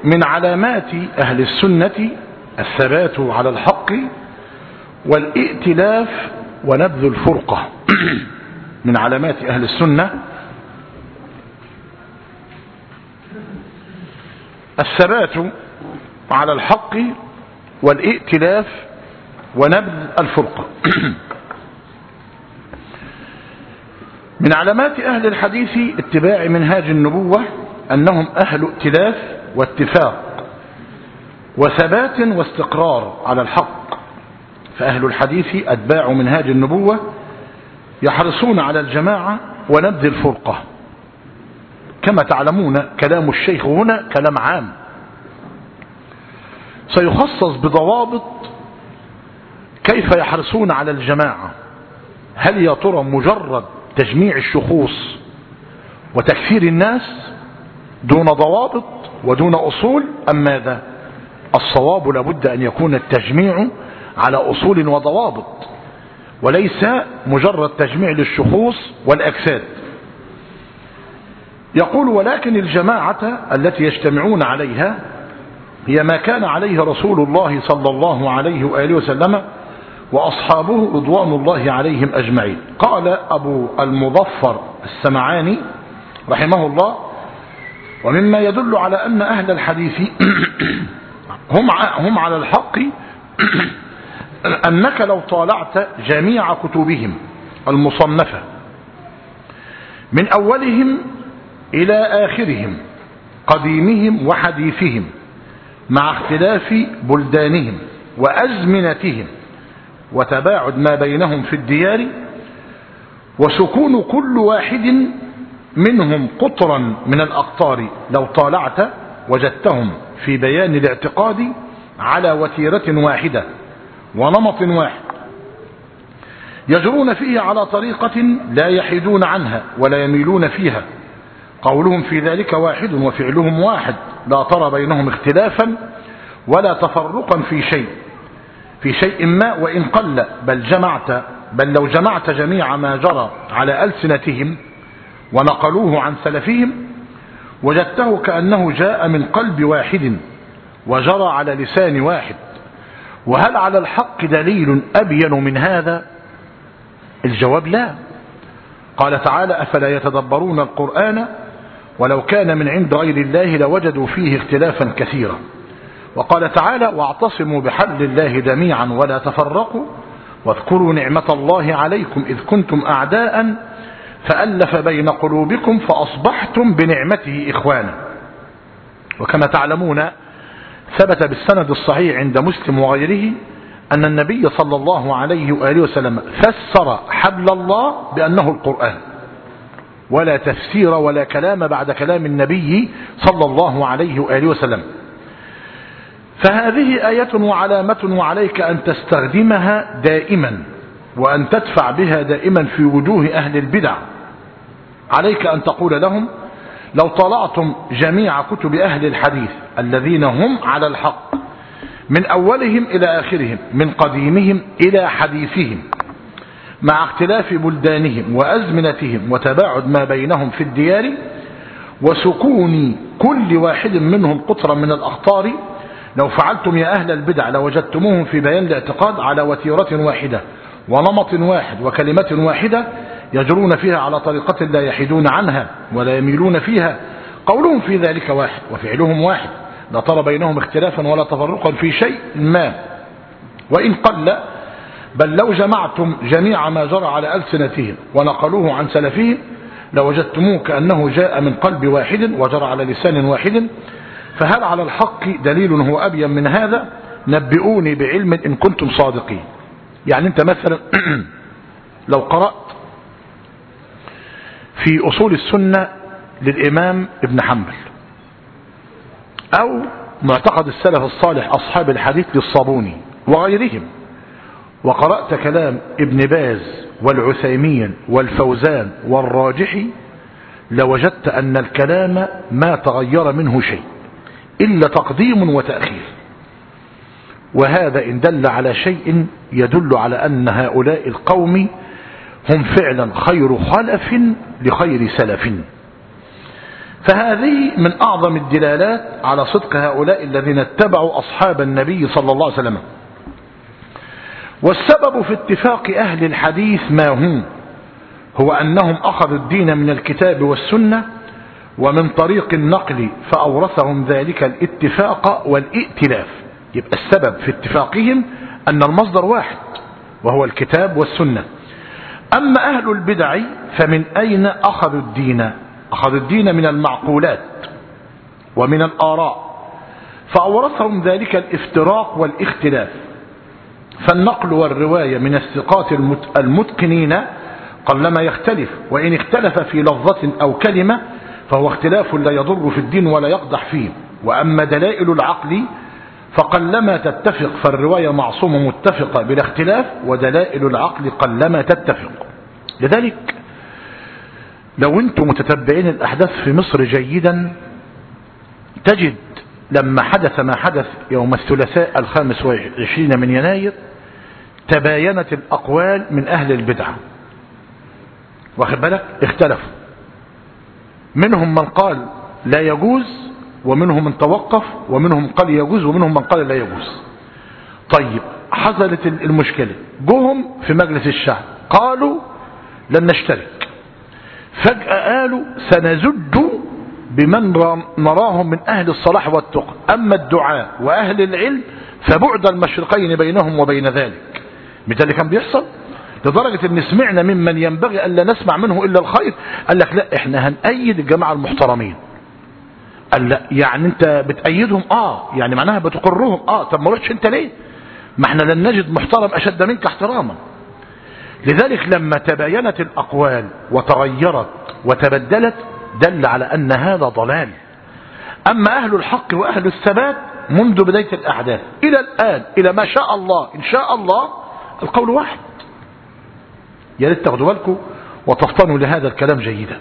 من علامات أهل السنة الثبات على الحق والائتلاف ونبذ الفرقة. من علامات أهل السنة الثبات على الحق والائتلاف ونبذ الفرقة. من علامات أهل الحديث اتباع منهاج النبوة أنهم أهل ائتلاف واتفاق وثبات واستقرار على الحق. فأهل الحديث أتباع منهاج النبوة يحرصون على الجماعة ونبذ الفرقة. كما تعلمون كلام الشيخ هنا كلام عام سيخصص بضوابط كيف يحرصون على الجماعة. هل يا ترى مجرد تجميع الشخوص وتكفير الناس دون ضوابط ودون أصول أم ماذا؟ الصواب لابد أن يكون التجميع على أصول وضوابط وليس مجرد تجميع للشخوص والأجساد. يقول ولكن الجماعة التي يجتمعون عليها هي ما كان عليه رسول الله صلى الله عليه وآله وسلم وأصحابه رضوان الله عليهم أجمعين. قال أبو المظفر السمعاني رحمه الله: ومما يدل على أن أهل الحديث هم على الحق أنك لو طالعت جميع كتبهم المصنفة من أولهم إلى آخرهم قديمهم وحديثهم مع اختلاف بلدانهم وأزمنتهم وتباعد ما بينهم في الديار وسكون كل واحد منهم قطرا من الأقطار، لو طالعت وجدتهم في بيان الاعتقاد على وتيرة واحدة ونمط واحد يجرون فيه على طريقة لا يحيدون عنها ولا يميلون فيها. قولهم في ذلك واحد وفعلهم واحد، لا ترى بينهم اختلافا ولا تفرقا في شيء ما وإن قل. بل لو جمعت جميع ما جرى على ألسنتهم ونقلوه عن سلفهم وجدته كأنه جاء من قلب واحد وجرى على لسان واحد. وهل على الحق دليل أبين من هذا؟ الجواب لا. قال تعالى: أفلا يتدبرون القرآن ولو كان من عند غير الله لوجدوا فيه اختلافا كثيرا. وقال تعالى: واعتصموا بحبل الله جميعا ولا تفرقوا واذكروا نعمة الله عليكم إذ كنتم أعداء فألف بين قلوبكم فأصبحتم بنعمته إخوانا. وكما تعلمون ثبت بالسند الصحيح عند مسلم وغيره أن النبي صلى الله عليه وآله وسلم فسر حبل الله بأنه القرآن، ولا تفسير ولا كلام بعد كلام النبي صلى الله عليه وآله وسلم. فهذه آية وعلامة وعليك أن تستخدمها دائما وأن تدفع بها دائما في وجوه أهل البدع. عليك أن تقول لهم: لو طلعتم جميع كتب أهل الحديث الذين هم على الحق من أولهم إلى آخرهم من قديمهم إلى حديثهم مع اختلاف بلدانهم وأزمنتهم وتباعد ما بينهم في الديار وسكون كل واحد منهم قطرا من الأخطار، لو فعلتم يا أهل البدع لوجدتموهم في بيان الاعتقاد على وتيرة واحدة ونمط واحد وكلمة واحدة يجرون فيها على طريقة لا يحيدون عنها ولا يميلون فيها. قولهم في ذلك واحد وفعلهم واحد، لا ترى بينهم اختلافا ولا تفرقا في شيء ما وإن قل. بل لو جمعتم جميع ما جرى على ألسنتهم ونقلوه عن سلفهم لوجدتموه كأنه جاء من قلب واحد وجرى على لسان واحد. فهل على الحق دليل هو أبين من هذا؟ نبئوني بعلم إن كنتم صادقين. يعني أنت مثلا لو قرأت في أصول السنة للإمام ابن حنبل أو معتقد السلف الصالح أصحاب الحديث للصابوني وغيرهم، وقرأت كلام ابن باز والعثيمين والفوزان والراجحي، لوجدت أن الكلام ما تغير منه شيء إلا تقديم وتأخير. وهذا إن دل على شيء يدل على أن هؤلاء القوم هم فعلا خير خلف لخير سلف. فهذه من أعظم الدلالات على صدق هؤلاء الذين اتبعوا أصحاب النبي صلى الله عليه وسلم. والسبب في اتفاق أهل الحديث ما هو أنهم أخذوا الدين من الكتاب والسنة ومن طريق النقل، فأورثهم ذلك الاتفاق والائتلاف. يبقى السبب في اتفاقهم أن المصدر واحد وهو الكتاب والسنة. أما أهل البدع فمن أين أخذوا الدين؟ أخذوا الدين من المعقولات ومن الآراء، فأورثهم ذلك الافتراق والاختلاف. فالنقل والرواية من الثقات المتقنين قلما يختلف، وإن اختلف في لفظة أو كلمة فهو اختلاف لا يضر في الدين ولا يقدح فيه. وأما دلائل العقل فقلما تتفق، فالرواية معصومة متفقة بلا اختلاف، ودلائل العقل قلما تتفق. لذلك لو أنتم متتبعين الأحداث في مصر جيدا تجد لما حدث ما حدث يوم الثلاثاء 25 من يناير تباينت الأقوال من أهل البدعة، واخد بالك؟ اختلفوا، منهم من قال لا يجوز، ومنهم من توقف، ومنهم قال يجوز، ومنهم من قال لا يجوز. طيب حصلت المشكلة، جوهم في مجلس الشعب قالوا لن نشترك، فجأة قالوا سنزد بمن نراهم من أهل الصلاح والتقى، أما الدعاء وأهل العلم فبعد المشرقين بينهم وبين ذلك. مش ده اللي كان بيحصل؟ لدرجة ان سمعنا ممن ينبغي ألا نسمع منه إلا الخير قال لك لا احنا هنأيد الجماعة المحترمين. قال لا يعني انت بتأيدهم؟ يعني معناها بتقرهم. طب ما رحتش انت ليه؟ ما احنا لن نجد محترم أشد منك احتراما. لذلك لما تباينت الأقوال وتغيرت وتبدلت دل على أن هذا ضلال. أما أهل الحق وأهل الثبات منذ بداية الأحداث إلى الآن إلى ما شاء الله إن شاء الله القول واحد. يا ريت تاخدوا بالكم وتفطنوا لهذا الكلام جيدا.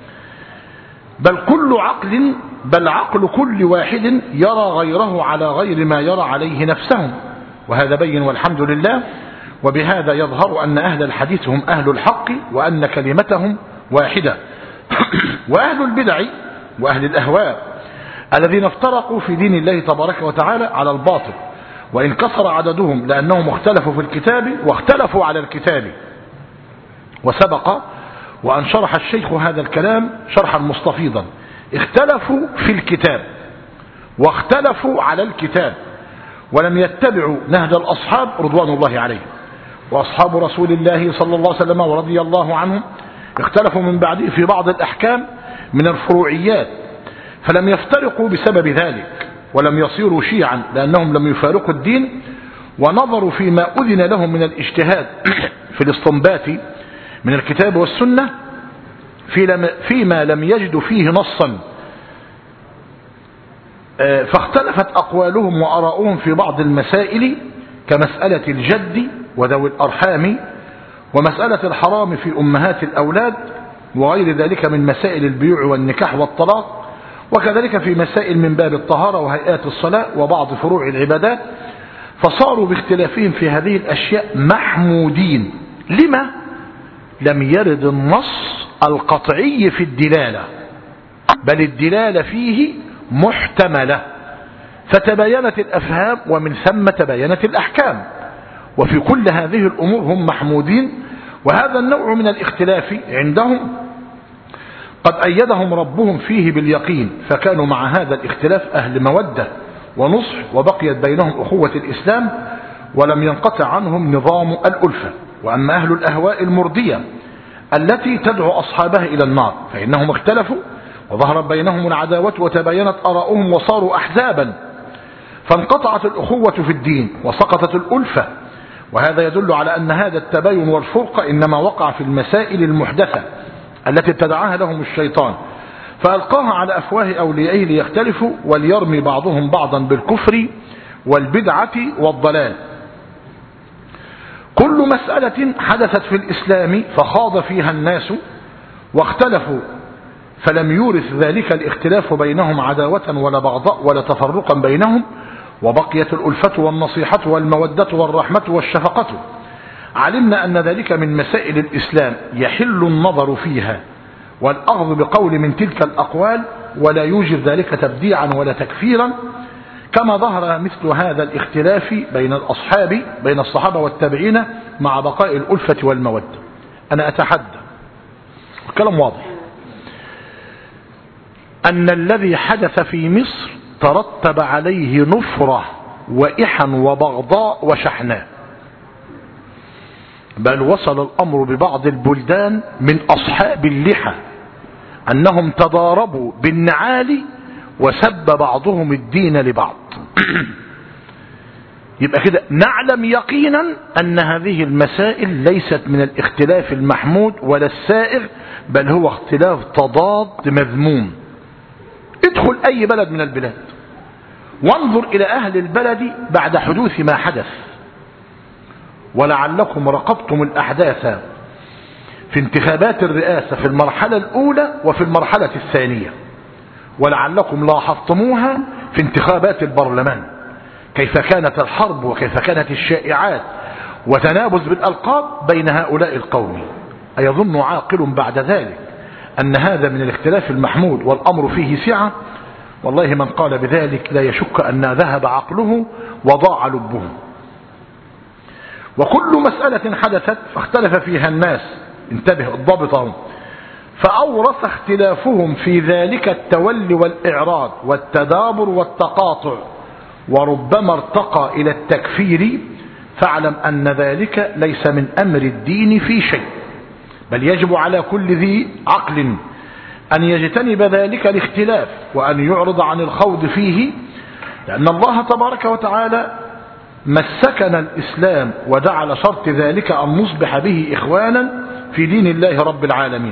بل عقل كل واحد يرى غيره على غير ما يرى عليه نفسهم، وهذا بين والحمد لله. وبهذا يظهر أن أهل الحديث هم أهل الحق وأن كلمتهم واحدة. وأهل البدع وأهل الأهواء الذين افترقوا في دين الله تبارك وتعالى على الباطل، وإن كثر عددهم لأنهم اختلفوا في الكتاب واختلفوا على الكتاب. وسبق وأن شرح الشيخ هذا الكلام شرحا مستفيضا. اختلفوا في الكتاب واختلفوا على الكتاب، ولم يتبعوا نهج الأصحاب رضوان الله عليهم. وأصحاب رسول الله صلى الله عليه وسلم ورضي الله عنهم اختلفوا من بعده في بعض الأحكام من الفروعيات، فلم يفترقوا بسبب ذلك، ولم يصيروا شيعا لأنهم لم يفارقوا الدين، ونظروا فيما أذن لهم من الاجتهاد في الاستنباط من الكتاب والسنة فيما لم يجدوا فيه نصا، فاختلفت أقوالهم وأراؤهم في بعض المسائل كمسألة الجد وذوي الأرحام، ومسألة الحرام في أمهات الأولاد، وغير ذلك من مسائل البيوع والنكاح والطلاق، وكذلك في مسائل من باب الطهارة وهيئات الصلاة وبعض فروع العبادات. فصاروا باختلافهم في هذه الأشياء محمودين. لما لم يرد النص القطعي في الدلالة، بل الدلالة فيه محتملة، فتباينت الأفهام ومن ثم تباينت الأحكام. وفي كل هذه الأمور هم محمودين. وهذا النوع من الاختلاف عندهم قد أيدهم ربهم فيه باليقين، فكانوا مع هذا الاختلاف أهل مودة ونصح، وبقيت بينهم أخوة الإسلام ولم ينقطع عنهم نظام الألفة. وأما أهل الأهواء المردية التي تدعو أصحابها إلى النار فإنهم اختلفوا وظهرت بينهم العداوة وتباينت آراؤهم وصاروا أحزابا، فانقطعت الأخوة في الدين وسقطت الألفة. وهذا يدل على أن هذا التباين والفرقة إنما وقع في المسائل المحدثة التي ابتدعها لهم الشيطان، فألقاها على أفواه أوليائه ليختلفوا وليرمي بعضهم بعضا بالكفر والبدعة والضلال. كل مسألة حدثت في الإسلام فخاض فيها الناس واختلفوا، فلم يورث ذلك الاختلاف بينهم عداوة ولا بغضاء ولا تفرقا بينهم، وبقيت الألفة والنصيحة والمودة والرحمة والشفقة. علمنا أن ذلك من مسائل الإسلام يحل النظر فيها والأخذ بقول من تلك الأقوال ولا يوجب ذلك تبديعا ولا تكفيرا، كما ظهر مثل هذا الاختلاف بين الصحابة والتابعين مع بقاء الألفة والمودة. أنا أتحدى الكلام واضح أن الذي حدث في مصر ترتب عليه نفرة وإحن وبغضاء وشحناء، بل وصل الأمر ببعض البلدان من أصحاب اللحى أنهم تضاربوا بالنعال وسب بعضهم الدين لبعض. يبقى كده نعلم يقينا أن هذه المسائل ليست من الاختلاف المحمود ولا السائغ، بل هو اختلاف تضاد مذموم. ادخل أي بلد من البلاد وانظر إلى أهل البلد بعد حدوث ما حدث، ولعلكم رقبتم الأحداث في انتخابات الرئاسة في المرحلة الأولى وفي المرحلة الثانية، ولعلكم لاحظتموها في انتخابات البرلمان، كيف كانت الحرب وكيف كانت الشائعات وتنابز بالألقاب بين هؤلاء القوم. أيظن عاقل بعد ذلك أن هذا من الاختلاف المحمود والأمر فيه سعة؟ والله من قال بذلك لا يشك أن ذهب عقله وضاع لبه. وكل مسألة حدثت فاختلف فيها الناس، انتبه الضابط، فأورث اختلافهم في ذلك التولي والإعراض والتدابر والتقاطع، وربما ارتقى إلى التكفير، فاعلم أن ذلك ليس من أمر الدين في شيء، بل يجب على كل ذي عقل أن يجتنب ذلك الاختلاف وأن يعرض عن الخوض فيه، لأن الله تبارك وتعالى مسكنا الإسلام وجعل شرط ذلك أن نصبح به إخوانا في دين الله رب العالمين.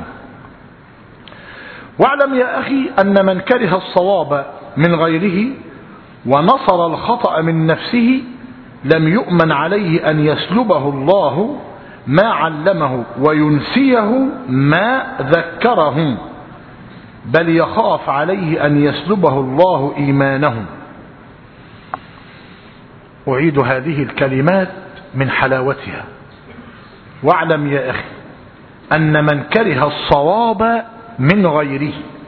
واعلم يا أخي أن من كره الصواب من غيره ونصر الخطأ من نفسه لم يؤمن عليه أن يسلبه الله ما علمه وينسيه ما ذكره، بل يخاف عليه أن يسلبه الله إيمانه. أعيد هذه الكلمات من حلاوتها. واعلم يا أخي أن من كره الصواب من غيره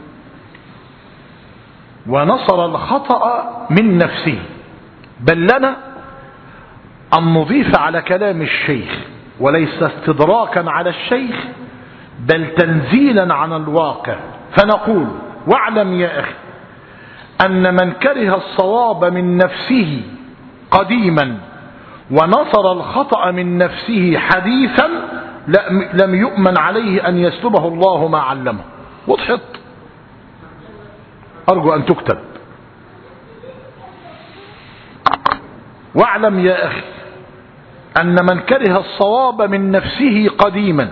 ونصر الخطأ من نفسه، بل لنا أن نضيف على كلام الشيخ وليس استدراكا على الشيخ بل تنزيلا عن الواقع، فنقول واعلم يا أخي أن من كره الصواب من نفسه قديما ونصر الخطأ من نفسه حديثا لم يؤمن عليه أن يسلبه الله ما علمه. وضحت؟ أرجو أن تكتب. واعلم يا أخي أن من كره الصواب من نفسه قديما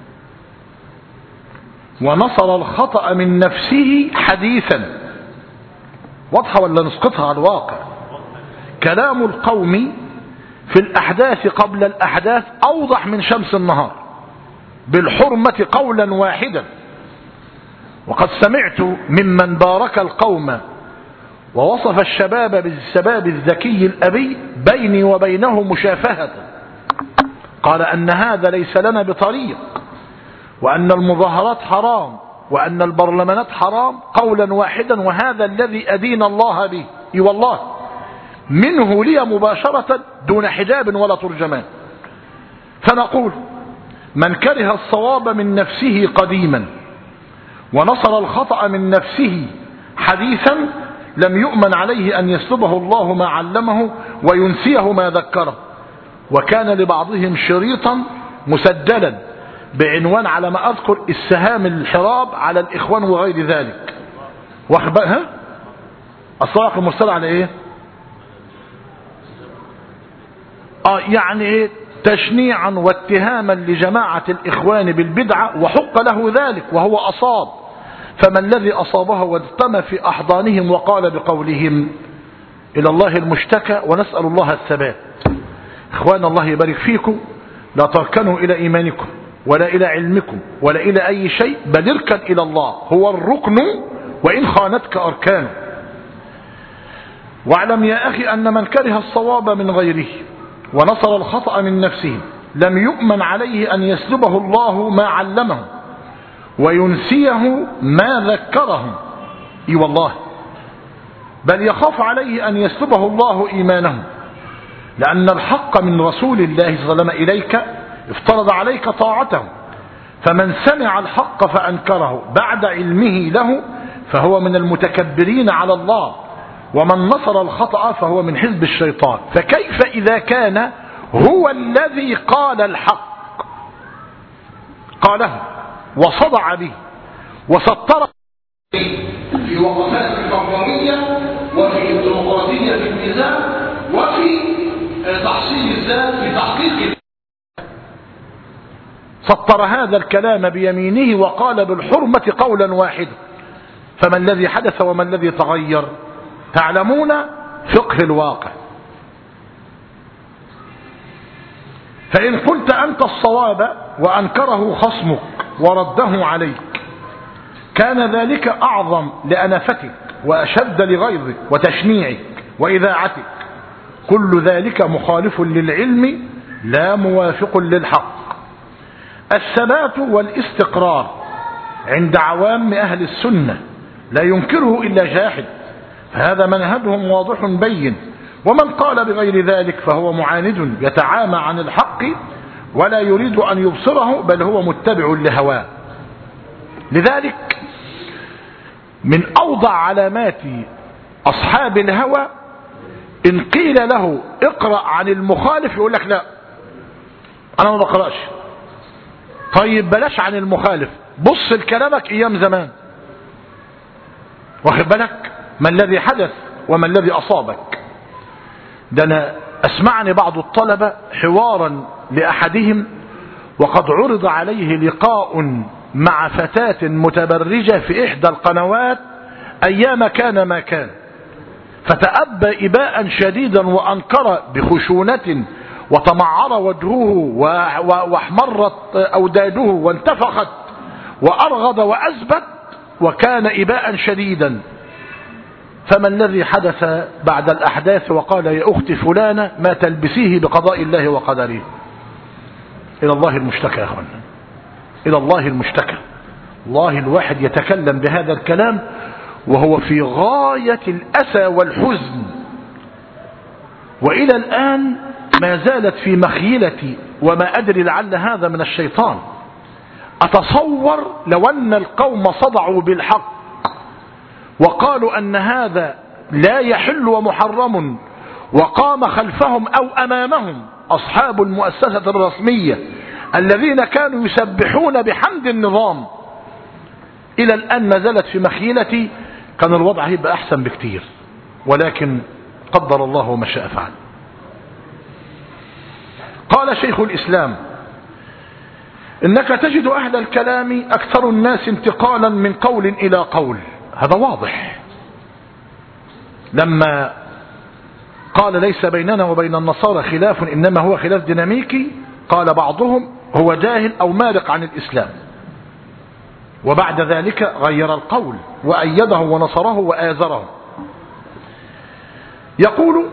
ونصر الخطأ من نفسه حديثا. واضحة ولا نسقطها على الواقع؟ كلام القوم في الأحداث قبل الأحداث أوضح من شمس النهار بالحرمة قولا واحدا. وقد سمعت ممن بارك القوم ووصف الشباب بالشباب الذكي الأبي بيني وبينه مشافهة، قال أن هذا ليس لنا بطريق، وأن المظاهرات حرام، وأن البرلمانات حرام قولا واحدا، وهذا الذي أدين الله به. اي والله منه لي مباشرة دون حجاب ولا ترجمان. فنقول من كره الصواب من نفسه قديما ونصر الخطأ من نفسه حديثا لم يؤمن عليه أن يسلبه الله ما علمه وينسيه ما ذكره. وكان لبعضهم شريطا مسجلا بعنوان على ما أذكر السهام الحراب على الإخوان وغير ذلك. واخبأها الصواعق المرسلة على إيه؟ يعني إيه؟ تشنيعا واتهاما لجماعة الإخوان بالبدعة، وحق له ذلك وهو أصاب. فما الذي أصابه واجتمع في أحضانهم وقال بقولهم إلى الله المشتكى ونسأل الله الثبات. إخوان الله يبارك فيكم، لا تركنوا إلى إيمانكم ولا إلى علمكم ولا إلى أي شيء، بل اركن إلى الله، هو الركن وإن خانتك أركانه. واعلم يا أخي أن من كره الصواب من غيره ونصر الخطأ من نفسه لم يؤمن عليه أن يسلبه الله ما علمه وينسيه ما ذكره، اي والله، بل يخاف عليه أن يسلبه الله إيمانه، لأن الحق من رسول الله صلى الله عليه وسلم إليك افترض عليك طاعته، فمن سمع الحق فأنكره بعد علمه له فهو من المتكبرين على الله، ومن نصر الخطأ فهو من حزب الشيطان. فكيف إذا كان هو الذي قال الحق، قاله وصدع به وسطر في وقفات الفردانية وفي الديمقراطية في النزاع وفي تحصيل الذات في تحقيق، سطر هذا الكلام بيمينه وقال بالحرمة قولا واحدا. فما الذي حدث وما الذي تغير؟ تعلمون فقه الواقع. فإن قلت أنت الصواب وأنكره خصمك ورده عليك كان ذلك أعظم لأنفتك وأشد لغيظك وتشنيعك وإذاعتك. كل ذلك مخالف للعلم لا موافق للحق. الثبات والاستقرار عند عوام أهل السنة لا ينكره إلا جاحد، فهذا منهجهم واضح بين، ومن قال بغير ذلك فهو معاند يتعامى عن الحق ولا يريد أن يبصره، بل هو متبع لهواه. لذلك من أوضع علامات أصحاب الهوى إن قيل له اقرأ عن المخالف يقول لك لا أنا ما بقرأش. طيب بلاش عن المخالف، بص لكلامك أيام زمان، واخد بالك ما الذي حدث وما الذي أصابك. ده أنا أسمعني بعض الطلبة حوارا لأحدهم وقد عرض عليه لقاء مع فتاة متبرجة في إحدى القنوات أيام كان ما كان، فتأبى إباء شديدا وأنكر بخشونة وتمعر وجهه واحمرت أوداده وانتفخت وأرغض وأزبت وكان إباء شديدا. فما الذي حدث بعد الأحداث؟ وقال يا أخت فلانة ما تلبسيه بقضاء الله وقدره. إلى الله المشتكى يا أخوانا، إلى الله المشتكى. الله الواحد يتكلم بهذا الكلام وهو في غاية الأسى والحزن، وإلى الآن ما زالت في مخيلتي وما أدري لعل هذا من الشيطان. أتصور لو أن القوم صدعوا بالحق وقالوا أن هذا لا يحل ومحرم، وقام خلفهم أو أمامهم أصحاب المؤسسة الرسمية الذين كانوا يسبحون بحمد النظام، إلى الآن ما زالت في مخيلتي، كان الوضع هيبقى أحسن بكتير، ولكن قدر الله ما شاء فعل. قال شيخ الإسلام إنك تجد أهل الكلام أكثر الناس انتقالا من قول إلى قول. هذا واضح. لما قال ليس بيننا وبين النصارى خلاف إنما هو خلاف ديناميكي، قال بعضهم هو جاهل أو مارق عن الإسلام، وبعد ذلك غير القول وأيده ونصره وآزره. يقول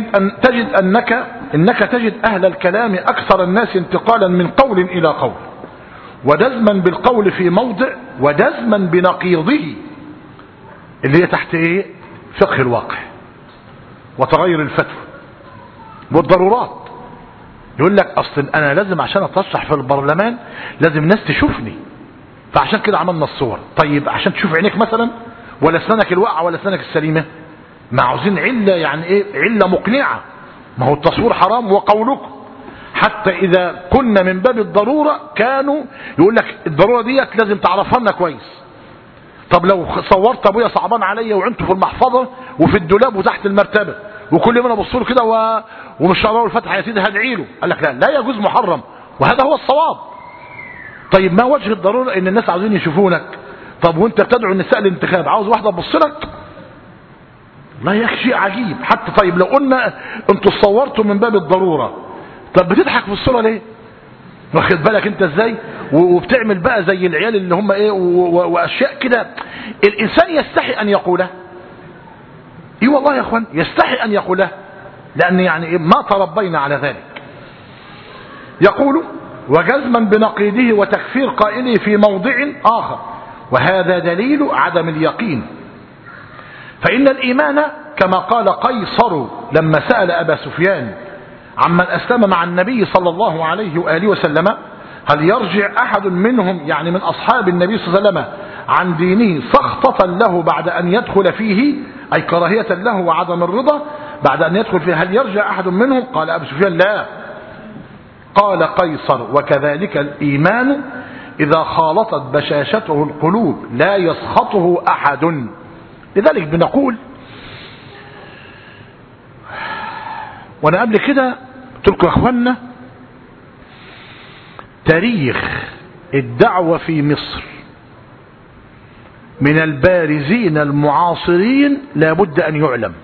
إنك تجد أهل الكلام أكثر الناس انتقالا من قول إلى قول، ودزما بالقول في موضع ودزما بنقيضه، اللي هي تحت ايه؟ فقه الواقع وتغير الفتوى والضرورات. يقول لك اصل انا لازم عشان اترشح في البرلمان لازم ناس تشوفني، فعشان كده عملنا الصور. طيب عشان تشوف عينيك مثلا ولا اسنانك الواقعه ولا اسنانك السليمه؟ ما عاوزين عله، يعني ايه عله مقنعه؟ ما هو التصوير حرام وقولكم. حتى اذا كنا من باب الضروره كانوا يقول لك الضروره ديت لازم تعرفها لنا كويس. طب لو صورت ابويا صعبان عليا وعنته في المحفظه وفي الدولاب وتحت المرتبه وكل يوم انا ابص له كده ومش هقرا له الفاتحه يا سيدي هدعي له، قال لك لا يجوز، محرم، وهذا هو الصواب. طيب ما وجه الضروره ان الناس عاوزين يشوفونك؟ طب وانت بتدعو النساء للانتخاب عاوز واحده تبص لك؟ لا يا اخي شيء عجيب. حتى طيب لو قلنا انتوا صورتوا من باب الضروره، طب بتضحك في الصوره ليه؟ واخد بالك انت ازاي؟ وبتعمل بقى زي العيال اللي هم ايه واشياء كده الانسان يستحي ان يقوله. اي والله يا اخوان يستحي ان يقوله، لان يعني ما تربينا على ذلك. يقول وجزما بنقيضه وتكفير قائله في موضع اخر، وهذا دليل عدم اليقين فإن الإيمان كما قال قيصر لما سأل أبا سفيان عمن أسلم مع النبي صلى الله عليه وآله وسلم: هل يرجع أحد منهم يعني من أصحاب النبي صلى الله عليه وسلم عن دينه سخطة له بعد أن يدخل فيه، أي كراهية له وعدم الرضا بعد أن يدخل فيه، هل يرجع أحد منهم؟ قال أبو سفيان: لا. قال قيصر: وكذلك الإيمان إذا خالطت بشاشته القلوب لا يسخطه أحد. لذلك بنقول، وانا قبل كده قلت لكم يا اخوانا تاريخ الدعوة في مصر من البارزين المعاصرين لابد ان يعلم،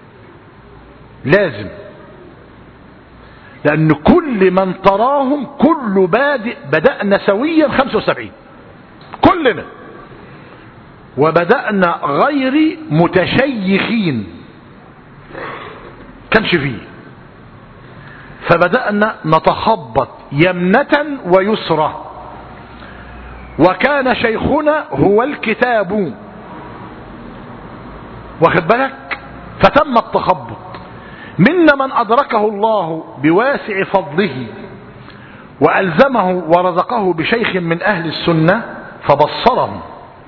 لازم، لان كل من تراهم كل بدأنا سويا 75 كلنا، وبدأنا غير متشيخين كانش فيه، فبدأنا نتخبط يمنة ويسرى، وكان شيخنا هو الكتاب، واخد بالك؟ فتم التخبط. منا من أدركه الله بواسع فضله وألزمه ورزقه بشيخ من أهل السنة فبصره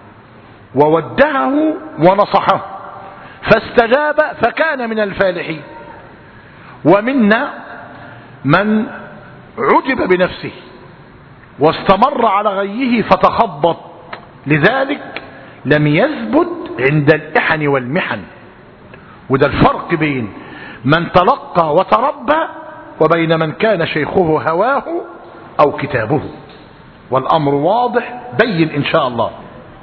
وودعه ونصحه فاستجاب فكان من الفالحين، ومنا من عجب بنفسه واستمر على غيه فتخبط، لذلك لم يثبت عند الإحن والمحن. وده الفرق بين من تلقى وتربى وبين من كان شيخه هواه أو كتابه، والأمر واضح بين إن شاء الله.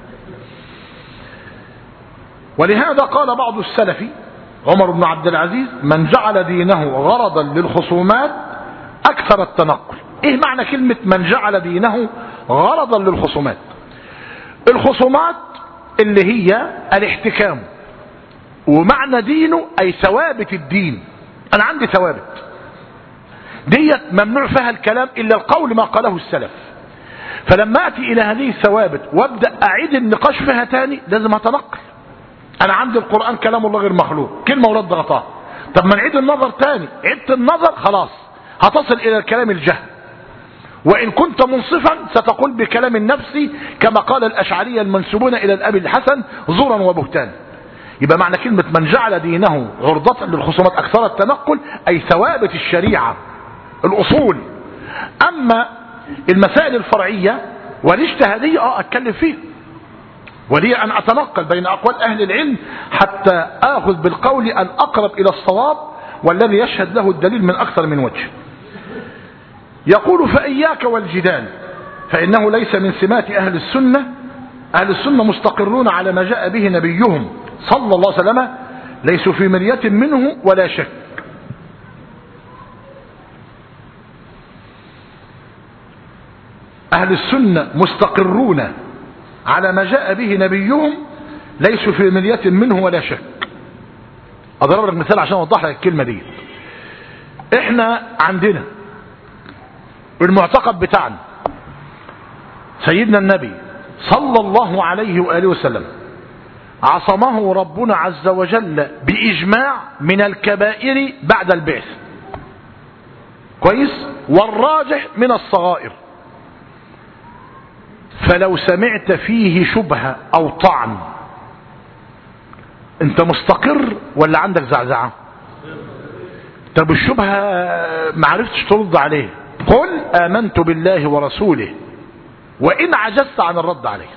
ولهذا قال بعض السلف عمر بن عبد العزيز: من جعل دينه غرضا للخصومات أكثر التنقل. إيه معنى كلمة من جعل دينه غرضا للخصومات؟ الخصومات اللي هي الاحتكام، ومعنى دينه أي ثوابت الدين. أنا عندي ثوابت ديت ممنوع فيها الكلام إلا القول ما قاله السلف، فلما أتي إلى هذه الثوابت وابدأ أعيد النقاش فيها تاني لازم أتنقل. أنا عندي القرآن كلام الله غير مخلوق، كلمة ورد غطاء، طب ما نعيد النظر تاني، عدت النظر خلاص هتصل إلى الكلام الجهل، وإن كنت منصفا ستقول بكلام النفس كما قال الأشعرية المنسوبون إلى الأب الحسن: زورا وبهتان. يبقى معنى كلمة من جعل دينه عرضة للخصومات أكثر التنقل أي ثوابت الشريعة الأصول. أما المسائل الفرعية والاجتهادية أتكلم فيه، ولي أن أتنقل بين أقوال أهل العلم حتى آخذ بالقول الأقرب إلى الصواب والذي يشهد له الدليل من أكثر من وجه. يقول: فإياك والجدال، فإنه ليس من سمات أهل السنة. أهل السنة مستقرون على ما جاء به نبيهم صلى الله عليه وسلم، ليسوا في مرية منه ولا شك. أهل السنة مستقرون على ما جاء به نبيهم ليسوا في مرية منه ولا شك. أضرب لك مثال عشان أوضح لك الكلمة دي. إحنا عندنا المعتقد بتاعنا سيدنا النبي صلى الله عليه وآله وسلم عصمه ربنا عز وجل بإجماع من الكبائر بعد البعث، كويس، والراجح من الصغائر. فلو سمعت فيه شبهة أو طعن أنت مستقر ولا عندك زعزعة؟ طب الشبهة ما عرفتش ترد عليه، قل آمنت بالله ورسوله وإن عجزت عن الرد عليه.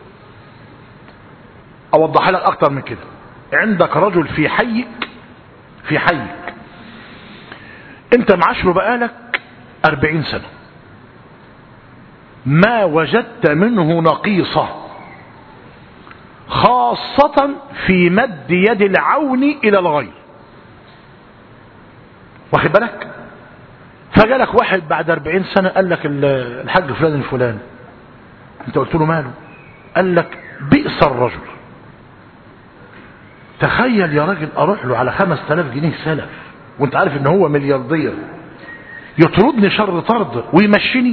أوضح لك أكتر من كده. عندك رجل في حيك أنت معاشره بقالك 40 سنة، ما وجدت منه نقيصة، خاصة في مد يد العون إلى الغير، واخد بالك؟ فجالك واحد بعد 40 سنة قال لك الحاج فلان الفلاني، انت قلت له ماله؟ قال لك بئس الرجل. تخيل يا راجل اروح له على 5000 جنيه سلف وانت عارف ان هو ملياردير، يطردني شر طرد ويمشيني؟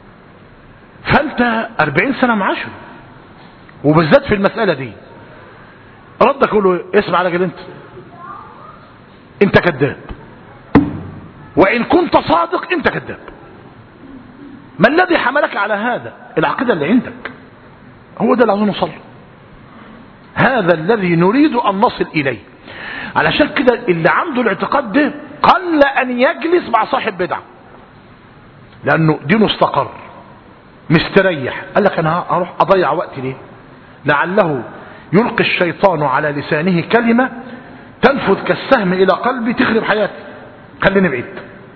فانت 40 سنة معاشه، وبالذات في المسألة دي ردك يقول له اسمع يا راجل، انت كذاب، وان كنت صادق انت كذاب. ما الذي حملك على هذا؟ العقيدة اللي عندك، هو ده اللي عاوزين نوصل له، هذا الذي نريد ان نصل اليه. علشان كده اللي عنده الاعتقاد ده قل ان يجلس مع صاحب بدعة، لانه دينه استقر مستريح. قال لك انا هروح اضيع وقتي ليه؟ لعله يلقي الشيطان على لسانه كلمة تنفذ كالسهم الى قلبي تخرب حياتي، خليني بعيد.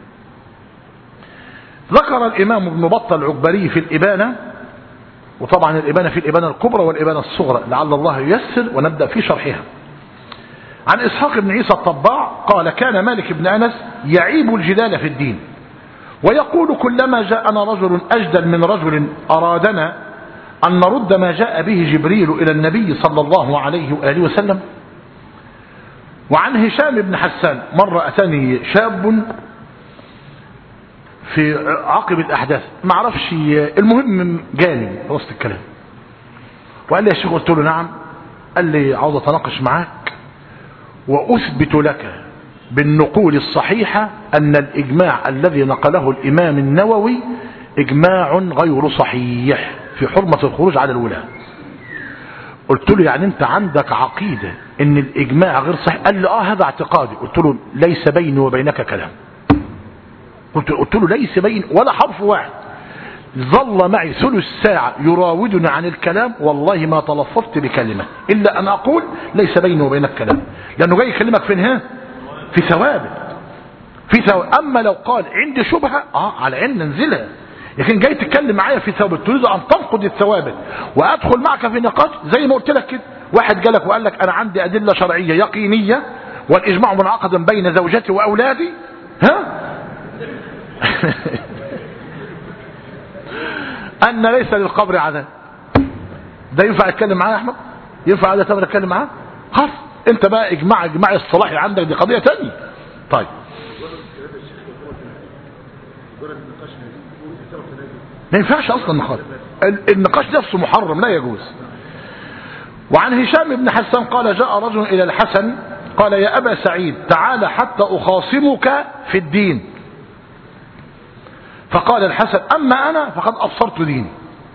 ذكر الامام ابن بطة العكبري في الابانة، وطبعا الابانة في الابانة الكبرى والابانة الصغرى، لعل الله ييسر ونبدأ في شرحها. عن اسحاق بن عيسى الطباع قال كان مالك بن انس يعيب الجدال في الدين، ويقول كلما جاءنا رجل اجدل من رجل ارادنا ان نرد ما جاء به جبريل الى النبي صلى الله عليه وآله وسلم. وعن هشام بن حسان مرة اتاني شاب في عقب الاحداث، ما اعرفش، المهم جاني في وسط الكلام وقال لي يا شيخ، قلت له نعم. قال لي عاوز اتناقش معاك واثبت لك بالنقول الصحيحة ان الاجماع الذي نقله الامام النووي اجماع غير صحيح في حرمة الخروج على الولاة. قلت له يعني انت عندك عقيدة ان الاجماع غير صحيح؟ قال لي هذا اعتقادي. قلت له ليس بيني وبينك كلام. قلت له ليس بين ولا حرف واحد. ظل معي ثلث ساعة يراودني عن الكلام، والله ما تلفظت بكلمة إلا أن أقول ليس بيني وبينك كلام، لأنه جاي يكلمك فين؟ ها في ثوابت، في ثوابت. أما لو قال عندي شبهة على عين ننزلها، لكن جاي تتكلم معايا في ثوابت تريد أن تنقض الثوابت وأدخل معك في نقاش زي ما قلت لك كده. واحد جالك وقال لك أنا عندي أدلة شرعية يقينية والإجماع منعقد بين زوجتي وأولادي، أن ليس للقبر عذاب، ده ينفع اتكلم معاه يا أحمد؟ ينفع هذا تمر اتكلم معاه؟ خلاص انت بقى اجماع الصلاحي عندك دي قضية تانية. طيب ما ينفعش اصلا النقاش، النقاش نفسه محرم لا يجوز. وعن هشام بن حسان قال جاء رجل الى الحسن قال يا ابا سعيد تعال حتى اخاصمك في الدين. فقال الحسن اما انا فقد ابصرت ديني،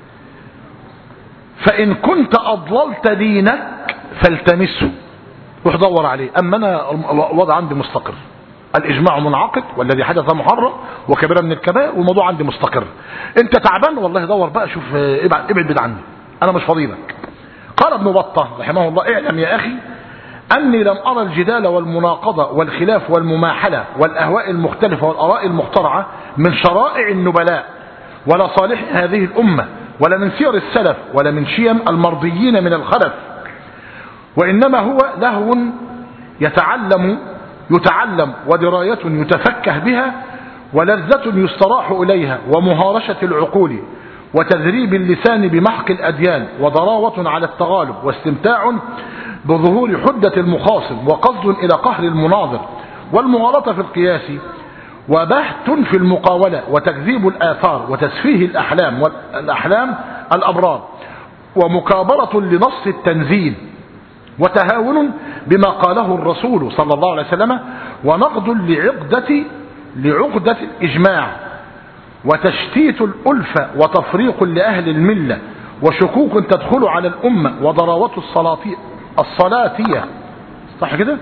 فان كنت اضللت دينك فالتمسه، روح دور عليه، اما انا الوضع عندي مستقر، الاجماع منعقد والذي حدث محرم وكبيرة من الكبائر والموضوع عندي مستقر. انت تعبان والله دور بقى شوف، ابعد عني، انا مش فاضيلك. قال ابن بطة رحمه الله اعلم يا اخي اني لم ارى الجدال والمناقضة والخلاف والمماحلة والاهواء المختلفة والاراء المخترعة من شرائع النبلاء ولا صالح هذه الامة ولا من سير السلف ولا من شيم المرضيين من الخلف، وانما هو لهو يتعلم ودراية يتفكه بها ولذة يستراح إليها ومهارشة العقول وتذريب اللسان بمحق الأديان وضراوة على التغالب واستمتاع بظهور حدة المخاصم وقصد إلى قهر المناظر والمغالطة في القياس وبهت في المقاولة وتكذيب الآثار وتسفيه الأحلام الأبرار ومكابرة لنص التنزيل وتهاون بما قاله الرسول صلى الله عليه وسلم ونقض لعقدة الإجماع وتشتيت الألفة وتفريق لأهل الملة وشكوك تدخل على الأمة وضراوة الصلاتية، صح كده؟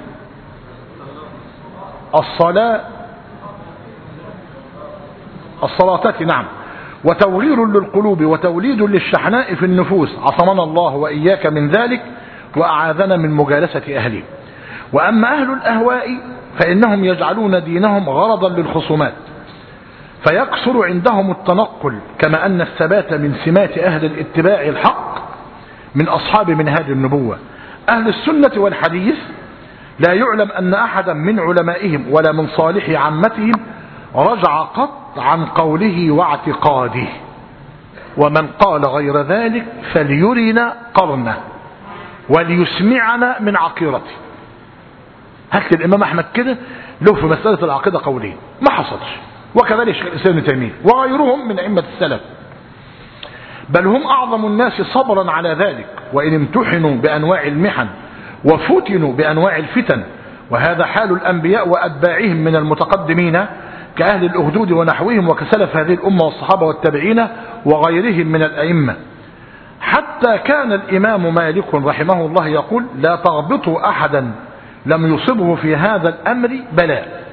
الصلاتات نعم، وتوغير للقلوب وتوليد للشحناء في النفوس، عصمنا الله وإياك من ذلك وأعاذنا من مجالسة أهله. وأما أهل الأهواء فإنهم يجعلون دينهم غرضا للخصومات فيكثر عندهم التنقل، كما أن الثبات من سمات أهل الاتباع الحق من أصحاب منهاج النبوة. أهل السنة والحديث لا يعلم أن أحدا من علمائهم ولا من صالح عامتهم رجع قط عن قوله واعتقاده، ومن قال غير ذلك فليرنا قرنه وليسمعنا من عقيرته. هات الإمام أحمد كده له في مسألة العقيدة قولين ما حصلش، وكذلك شيخ الإسلام ابن تيمية وغيرهم من أئمة السلف، بل هم أعظم الناس صبرا على ذلك وإن امتحنوا بأنواع المحن وفتنوا بأنواع الفتن، وهذا حال الأنبياء وأتباعهم من المتقدمين كأهل الأهدود ونحوهم وكسلف هذه الأمة والصحابة والتابعين وغيرهم من الأئمة، حتى كان الإمام مالك رحمه الله يقول: لا تغبطوا أحدا لم يصبه في هذا الأمر بلاء.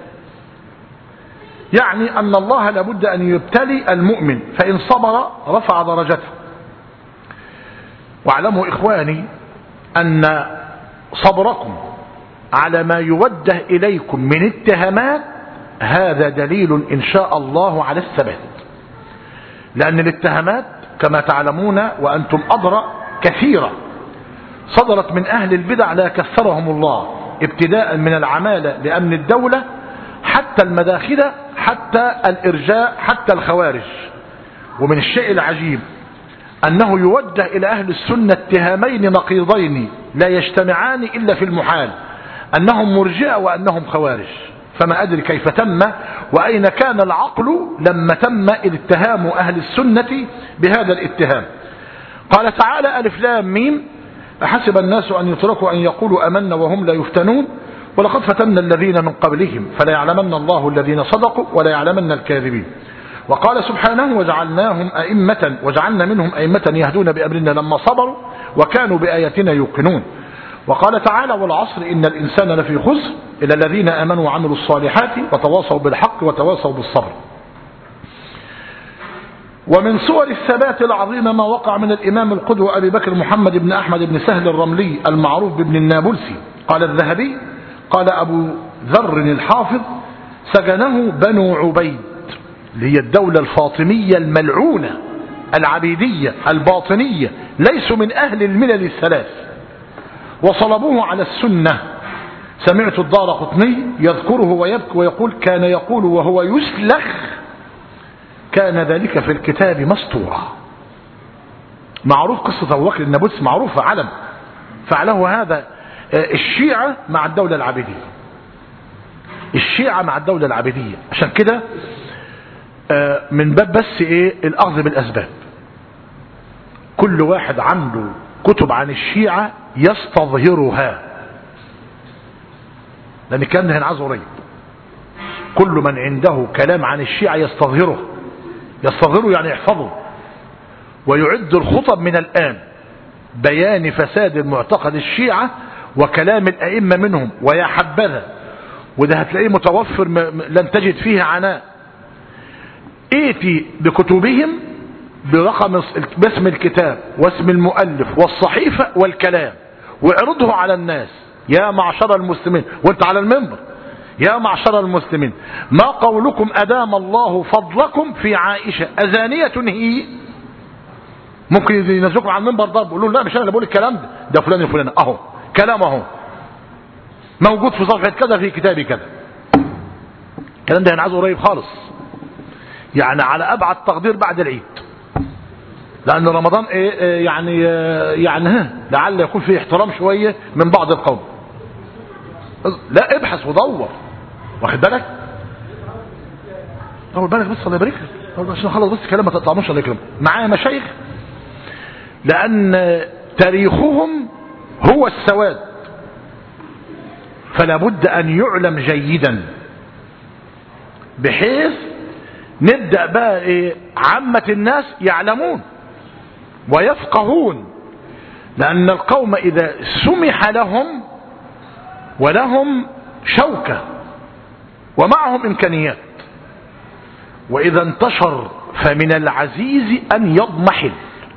يعني أن الله لابد أن يبتلي المؤمن، فإن صبر رفع درجته. واعلموا إخواني أن صبركم على ما يوجه إليكم من اتهامات هذا دليل إن شاء الله على الثبات، لأن الاتهامات كما تعلمون وأنتم أدرى كثيرة صدرت من أهل البدع لا كثرهم الله، ابتداء من العمالة لأمن الدولة حتى المداخلة حتى الإرجاء حتى الخوارج. ومن الشيء العجيب أنه يوجه إلى أهل السنة اتهامين نقيضين لا يجتمعان إلا في المحال، أنهم مرجئة وأنهم خوارج. فما أدري كيف تم وأين كان العقل لما تم اتهام أهل السنة بهذا الاتهام. قال تعالى: ألف لام ميم أحسب الناس أن يتركوا أن يقولوا أمنا وهم لا يفتنون ولقد فتنا الذين من قبلهم فلا يعلمن الله الذين صدقوا ولا يعلمن الكاذبين. وقال سبحانه: وجعلنا منهم أئمة يهدون بأمرنا لما صبروا وكانوا بآياتنا يوقنون. وقال تعالى: والعصر إن الإنسان لفي خسر إلا الذين آمنوا وعملوا الصالحات وتواصوا بالحق وتواصوا بالصبر. ومن صور الثبات العظيمة ما وقع من الإمام القدوة أبي بكر محمد بن أحمد بن سهل الرملي المعروف بابن النابلسي. قال الذهبي: قال أبو ذر الحافظ: سجنه بنو عبيد، اللي هي الدولة الفاطمية الملعونة العبيدية الباطنية، ليسوا من أهل الملل الثلاث، وصلبوه على السنة. سمعت الدارقطني يذكره ويبكي ويقول: كان يقول وهو يسلخ: كان ذلك في الكتاب مسطورا. معروف قصة أبو بكر النابلسي، معروفة علم فعله هذا الشيعة مع الدولة العبيدية، الشيعة مع الدولة العبيدية. عشان كده من باب بس الأخذ بالأسباب، كل واحد عنده كتب عن الشيعة يستظهرها، لأن كان هنعز قريب كل من عنده كلام عن الشيعة يستظهره يعني يحفظه ويعد الخطب من الآن، بيان فساد المعتقد الشيعة وكلام الأئمة منهم، ويا حبذا وده هتلاقيه متوفر لن تجد فيه عناء. ائتي بكتبهم برقم باسم الكتاب واسم المؤلف والصحيفة والكلام واعرضه على الناس: يا معشر المسلمين، وانت على المنبر: يا معشر المسلمين، ما قولكم أدام الله فضلكم في عائشة أزانية هي؟ ممكن ينزلكم على المنبر ضرب، يقولوا: لا مش انا اللي بقول الكلام ده فلان وفلان، اهو كلام اهو موجود في صفحة كذا في كتابي كذا. الكلام ده هنعزه قريب خالص، يعني على أبعد تقدير بعد العيد، لأن رمضان يعني لعل يكون فيه احترام شوية من بعض القوم. لا ابحث ودور، واخد بالك؟ دور بالك بس، الله يبارك لك، عشان خلص بس كلام ما تقطعنوش، الله يكرمك. معايا مشايخ لأن تاريخهم هو السواد، فلا بد أن يعلم جيدا بحيث نبدأ بقى عامة الناس يعلمون ويفقهون، لأن القوم إذا سمح لهم ولهم شوكة ومعهم إمكانيات، وإذا انتشر فمن العزيز أن يضمحل.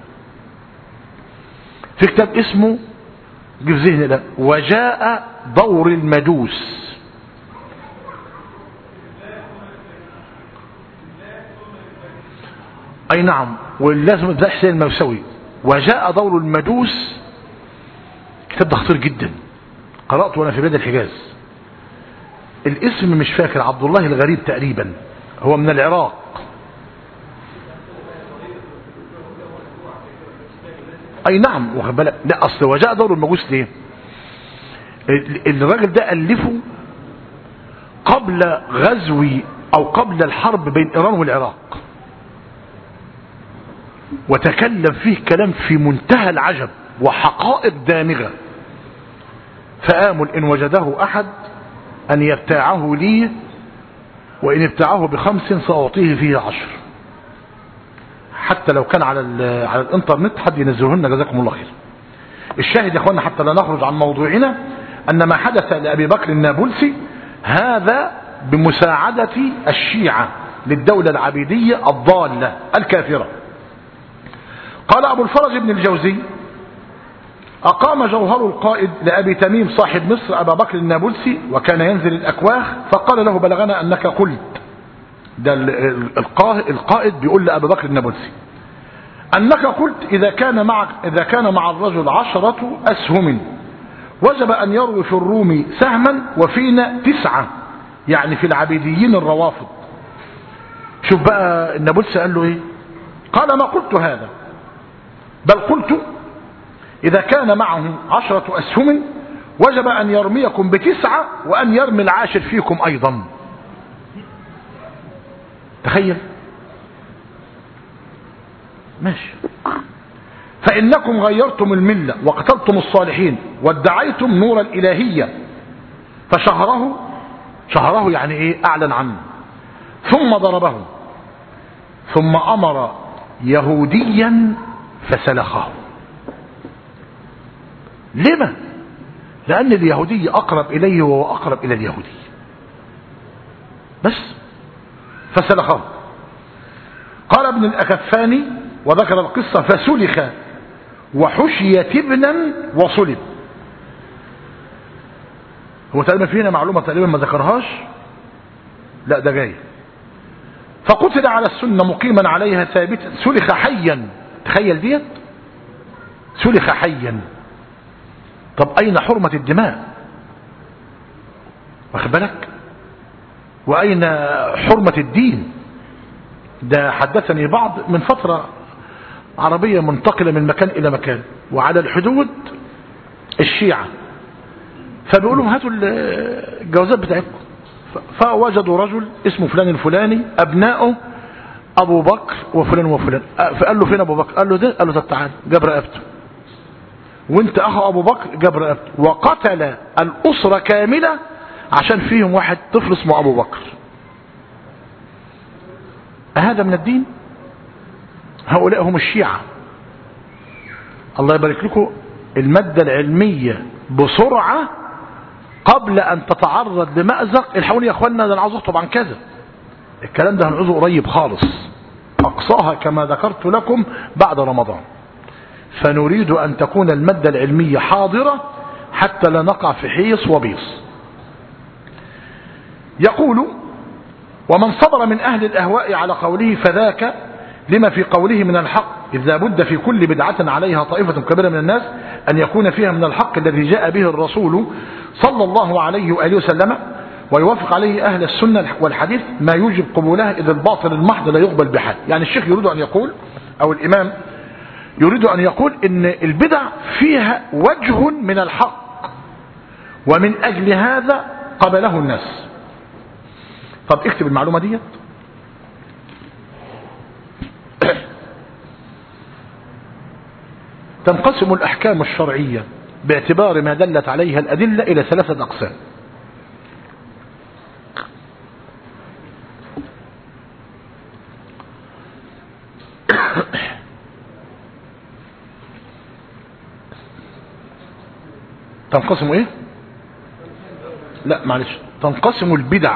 في كتاب اسمه جه في ذهني ده: وجاء دور المجوس. أي نعم، ولازم ده حسين الموسوي. وجاء دور المجوس، كتاب ده خطير جدا، قرأته وأنا في بلاد الحجاز. الاسم مش فاكر، عبد الله الغريب تقريبا، هو من العراق. أي نعم، واخد بالك. لا أصل وجاء دور المجوس ليه؟ الراجل ده ألفه قبل غزو أو قبل الحرب بين إيران والعراق، وتكلم فيه كلام في منتهى العجب وحقائق دامغة. فآمل إن وجده أحد أن يبتاعه لي، وإن ابتاعه ب5 سأعطيه فيه 10، حتى لو كان على الانترنت حد ينزله لنا، جزاكم الله خير. الشاهد يا اخوانا حتى لا نخرج عن موضوعنا، أن ما حدث لأبي بكر النابلسي هذا بمساعدة الشيعة للدولة العبيدية الضالة الكافرة. قال أبو الفرج بن الجوزي: أقام جوهر القائد لأبي تميم صاحب مصر أبا بكر النابلسي، وكان ينزل الأكواخ، فقال له: بلغنا أنك قلت، ده القائد بيقول لأبا بكر النابلسي، أنك قلت إذا كان مع الرجل 10 أسهم وجب أن يروي في الروم سهما وفينا 9، يعني في العبيديين الروافض. شوف بقى النابلسي قال له ايه؟ قال: ما قلت هذا، بل قلت إذا كان معه 10 أسهم وجب أن يرميكم ب9 وأن يرمي العاشر فيكم أيضا. تخيل، ماشي. فإنكم غيرتم الملة وقتلتم الصالحين وادعيتم نور الإلهية، شهره يعني ايه؟ أعلن عنه، ثم ضربه، ثم أمر يهوديا فسلخه. لما؟ لأن اليهودي أقرب إليه وهو أقرب إلى اليهودي، بس فسلخه. قال ابن الأكفاني وذكر القصة: فسلخ وحشيت ابنا وصلب. هو تقريبا فينا معلومة تقريبا ما ذكرهاش، لا ده جاي. فقتل على السنة مقيما عليها ثابتا، سلخ حيا. تخيل ديت، سلخ حيا. طب أين حرمة الدماء؟ واخد بالك؟ وأين حرمة الدين؟ ده حدثني بعض من فترة عربية منتقلة من مكان إلى مكان، وعلى الحدود الشيعة، فبيقولوا هاتوا الجوازات بتاعتكم، فوجدوا رجل اسمه فلان الفلاني أبنائه أبو بكر وفلان وفلان. فقال له: فين أبو بكر؟ قال له: ده. قال له: طب تعال. جاب رقبته. وانت أخو أبو بكر؟ جاب رقبته. وقتل الأسرة كاملة عشان فيهم واحد طفل اسمه أبو بكر. هذا من الدين؟ هؤلاء هم الشيعة. الله يبارك لكم المادة العلمية بسرعة قبل أن تتعرض لمأزق. الحقوني يا أخوانا، ده أنا عاوز أخطب عن كذا. الكلام ده هنعوزه قريب خالص، أقصاها كما ذكرت لكم بعد رمضان. فنريد أن تكون المادة العلمية حاضرة حتى لا نقع في حيص وبيص. يقول: ومن صبر من أهل الأهواء على قوله فذاك لما في قوله من الحق، إذ لا بد في كل بدعة عليها طائفة كبيرة من الناس أن يكون فيها من الحق الذي جاء به الرسول صلى الله عليه وآله وسلم، ويوافق عليه أهل السنة والحديث ما يوجب قبولها، إذ الباطل المحض لا يقبل بحال. يعني الشيخ يريد أن يقول، أو الإمام يريد أن يقول، إن البدع فيها وجه من الحق، ومن أجل هذا قبله الناس. طب اكتب المعلومة دي. تنقسم الأحكام الشرعية باعتبار ما دلت عليها الأدلة إلى 3 أقسام. تنقسم ايه؟ لا معلش، تنقسم البدع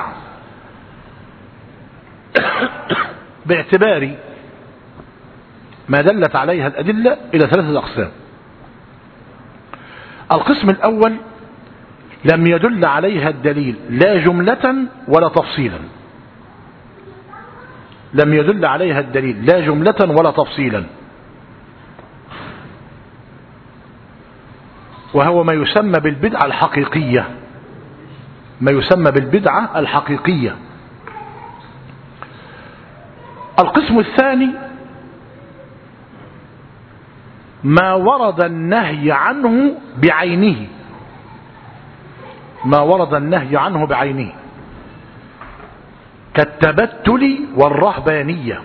باعتبار ما دلت عليها الأدلة إلى 3 أقسام. القسم الأول: لم يدل عليها الدليل لا جملة ولا تفصيلا. لم يدل عليها الدليل لا جملة ولا تفصيلا، وهو ما يسمى بالبدعة الحقيقية. ما يسمى بالبدعة الحقيقية. القسم الثاني: ما ورد النهي عنه بعينه. ما ورد النهي عنه بعينه كالتبتل والرهبانية.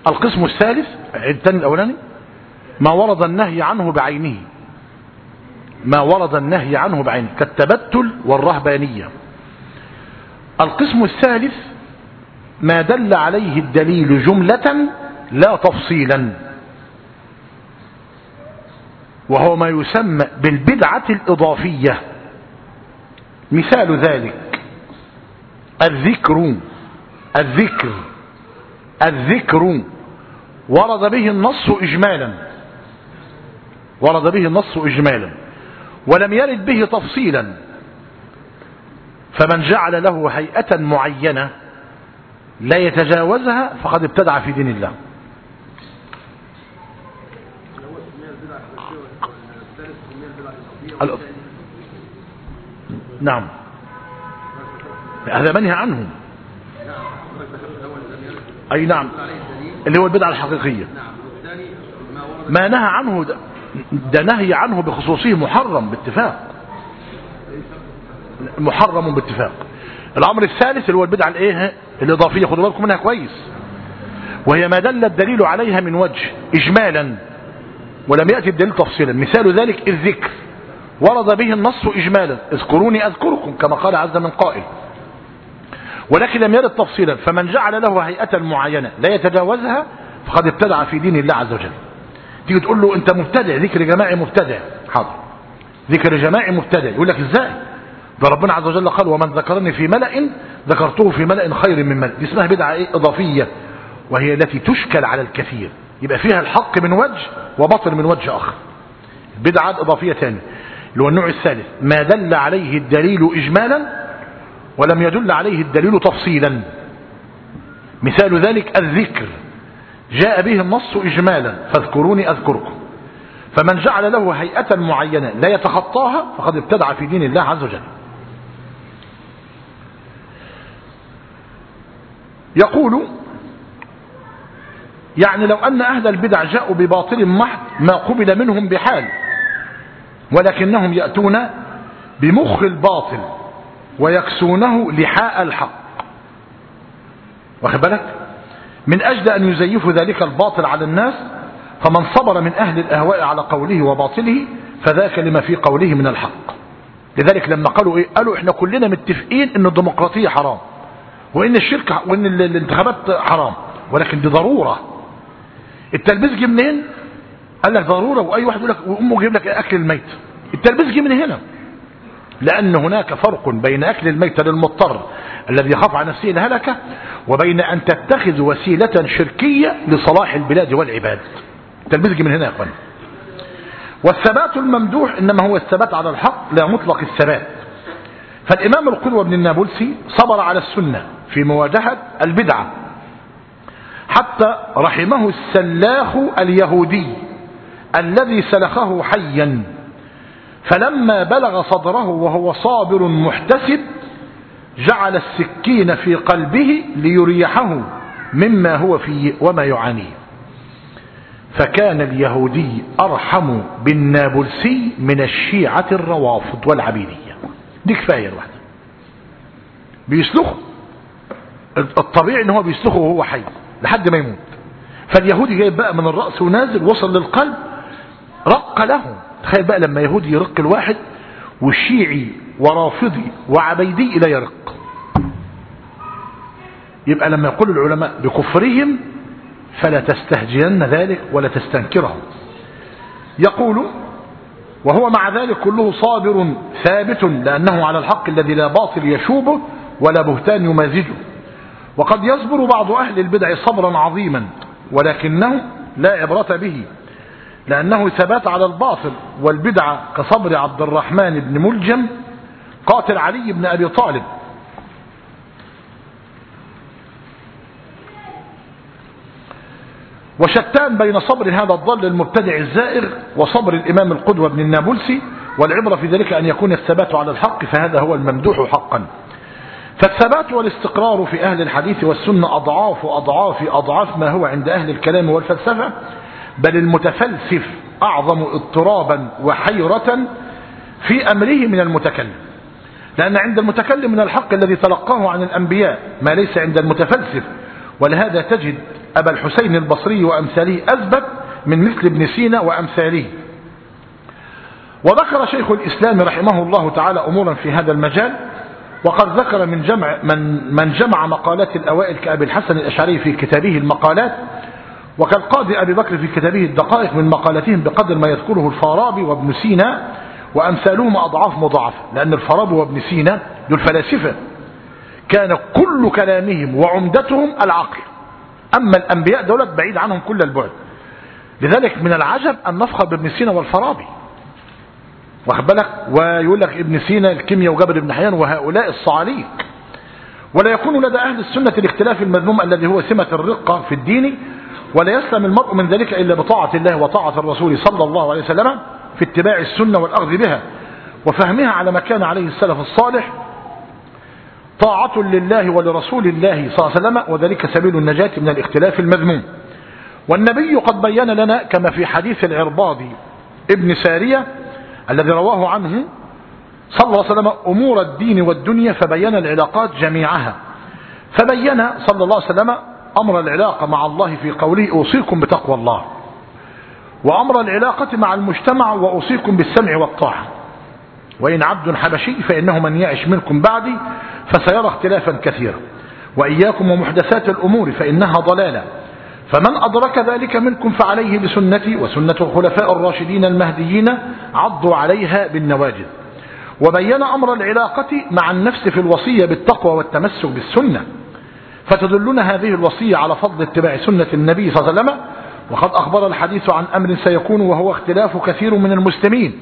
القسم الثالث الثاني الأولاني ما ورد النهي عنه بعينه، ما ورد النهي عنه بعينه كالتبتل والرهبانية. القسم الثالث ما دل عليه الدليل جملة لا تفصيلا، وهو ما يسمى بالبدعة الإضافية. مثال ذلك الذكر ورد به النص إجمالا ولم يرد به تفصيلا، فمن جعل له هيئة معينة لا يتجاوزها فقد ابتدع في دين الله. نعم هذا منهي عنه. أي نعم اللي هو البدعة الحقيقية. ما نهى عنه ده نهي عنه بخصوصه محرم باتفاق. الأمر الثالث اللي هو البدعة الايه الإضافية، خدوا بالكم منها كويس، وهي ما دل الدليل عليها من وجه إجمالا ولم يأتي الدليل تفصيلا. مثال ذلك الذكر ورد به النص إجمالا، اذكروني أذكركم كما قال عز من قائل، ولكن لم يرد تفصيلا، فمن جعل له هيئة معينة لا يتجاوزها فقد ابتدع في دين الله عز وجل. تيجي تقول له انت مبتدع، ذكر جماعي مبتدع، حاضر ذكر جماعي مبتدع، يقول لك ازاي؟ ده ربنا عز وجل قال ومن ذكرني في ملأ ذكرته في ملأ خير من ملأ. دي اسمها بدعة إضافية، وهي التي تشكل على الكثير، يبقى فيها الحق من وجه وباطل من وجه آخر. بدعة إضافية ثاني اللي هو النوع الثالث ما دل عليه الدليل إجمالا ولم يدل عليه الدليل تفصيلا. مثال ذلك الذكر جاء به النص إجمالا فاذكروني أذكركم، فمن جعل له هيئة معينة لا يتخطاها فقد ابتدع في دين الله عز وجل. يقول يعني لو أن أهل البدع جاءوا بباطل محض ما قبل منهم بحال، ولكنهم يأتون بمخ الباطل ويكسونه لحاء الحق، واخد بالك، من أجل أن يزيفوا ذلك الباطل على الناس. فمن صبر من أهل الأهواء على قوله وباطله فذاك لما في قوله من الحق. لذلك لما قالوا إيه؟ قالوا إحنا كلنا متفقين إن الديمقراطية حرام وإن الشرك وإن الانتخابات حرام، ولكن دي ضرورة. التلبيس جه منين؟ قال لك ضرورة، وأي واحد يقول لك وأمه جيب لك أكل الميت. التلبيس جه من هنا، لأن هناك فرق بين أكل الميت للمضطر الذي يخاف على نفسه الهلكة وبين أن تتخذ وسيلة شركية لصلاح البلاد والعباد. التلبيس جه من هنا يا أخوان. والثبات الممدوح إنما هو الثبات على الحق لا مطلق الثبات. فالإمام القدوة بن النابلسي صبر على السنة في مواجهة البدعة حتى رحمه السلاخ اليهودي الذي سلخه حيا، فلما بلغ صدره وهو صابر محتسب جعل السكين في قلبه ليريحه مما هو فيه وما يعانيه. فكان اليهودي أرحم بالنابلسي من الشيعة الروافض والعبيدية. دي كفاية الواحد بيسلخه، الطبيعي ان هو بيسلخه وهو حي لحد ما يموت. فاليهودي جايب بقى من الرأس ونازل وصل للقلب، رق له. تخيل بقى لما يهودي يرق الواحد والشيعي ورافضي وعبيدي لا يرق. يبقى لما يقول العلماء بكفرهم فلا تستهجين ذلك ولا تستنكره. يقول وهو مع ذلك كله صابر ثابت لأنه على الحق الذي لا باطل يشوبه ولا بهتان يمازجه. وقد يصبر بعض أهل البدع صبرا عظيما ولكنه لا عبرة به، لأنه ثبات على الباطل والبدعة كصبر عبد الرحمن بن ملجم قاتل علي بن أبي طالب. وشتان بين صبر هذا الضل المبتدع الزائر وصبر الإمام القدوة بن النابلسي، والعبرة في ذلك أن يكون الثبات على الحق، فهذا هو الممدوح حقا. فالثبات والاستقرار في أهل الحديث والسنة أضعاف أضعاف أضعاف ما هو عند أهل الكلام والفلسفة، بل المتفلسف أعظم اضطرابا وحيرة في أمره من المتكلم، لأن عند المتكلم من الحق الذي تلقاه عن الأنبياء ما ليس عند المتفلسف. ولهذا تجد أبا الحسين البصري وأمثاله أثبت من مثل ابن سينا وأمثاله. وذكر شيخ الإسلام رحمه الله تعالى أمورا في هذا المجال، وقد ذكر من جمع مقالات الأوائل كأبي الحسن الأشعري في كتابه المقالات، وكالقاضي أبي بكر في كتابه الدقائق من مقالتهم بقدر ما يذكره الفارابي وابن سينا وأمثالهم أضعاف مضاعفة، لأن الفارابي وابن سينا دول فلاسفة كان كل كلامهم وعمدتهم العقل، أما الأنبياء دولت بعيد عنهم كل البعد. لذلك من العجب أن نفخر بابن سينا والفارابي، واخد بالك، ويقول لك ابن سينا الكيمياء وجابر بن حيان وهؤلاء الصعاليك. ولا يكون لدى أهل السنة الاختلاف المذموم الذي هو سمة الرقة في الدين، ولا يسلم المرء من ذلك إلا بطاعة الله وطاعة الرسول صلى الله عليه وسلم في اتباع السنة والأخذ بها وفهمها على ما كان عليه السلف الصالح، طاعة لله ولرسول الله صلى الله عليه وسلم، وذلك سبيل النجاة من الاختلاف المذموم. والنبي قد بين لنا كما في حديث العرباض ابن سارية الذي رواه عنه صلى الله عليه وسلم أمور الدين والدنيا فبين العلاقات جميعها، فبين صلى الله عليه وسلم أمر العلاقة مع الله في قوله أوصيكم بتقوى الله، وأمر العلاقة مع المجتمع وأوصيكم بالسمع والطاعة، وإن عبد حبشي فإنه من يعش منكم بعدي فسيرى اختلافا كثيرا، وإياكم ومحدثات الأمور فإنها ضلالة، فمن أدرك ذلك منكم فعليه بسنتي وسنة الخلفاء الراشدين المهديين عضوا عليها بالنواجذ. وبين أمر العلاقة مع النفس في الوصية بالتقوى والتمسك بالسنة، فتدلنا هذه الوصية على فضل اتباع سنة النبي صلى الله عليه وسلم. وقد أخبر الحديث عن أمر سيكون وهو اختلاف كثير من المسلمين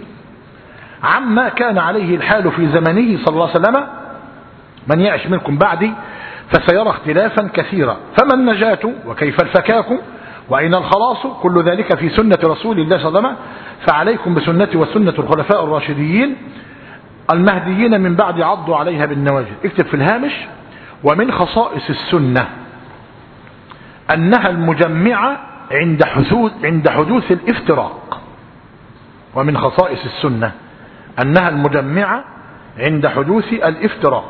عما كان عليه الحال في زمنه صلى الله عليه وسلم، من يعش منكم بعدي فسيرى اختلافا كثيرا، فما النجاة وكيف الفكاك وأين الخلاص، كل ذلك في سنة رسول الله صلى الله عليه وسلم، فعليكم بسنتي وسنة الخلفاء الراشدين المهديين من بعد عضوا عليها بالنواجذ. اكتب في الهامش: ومن خصائص السنة أنها المجمعة عند حدوث الافتراق. ومن خصائص السنة أنها المجمعة عند حدوث الافتراق.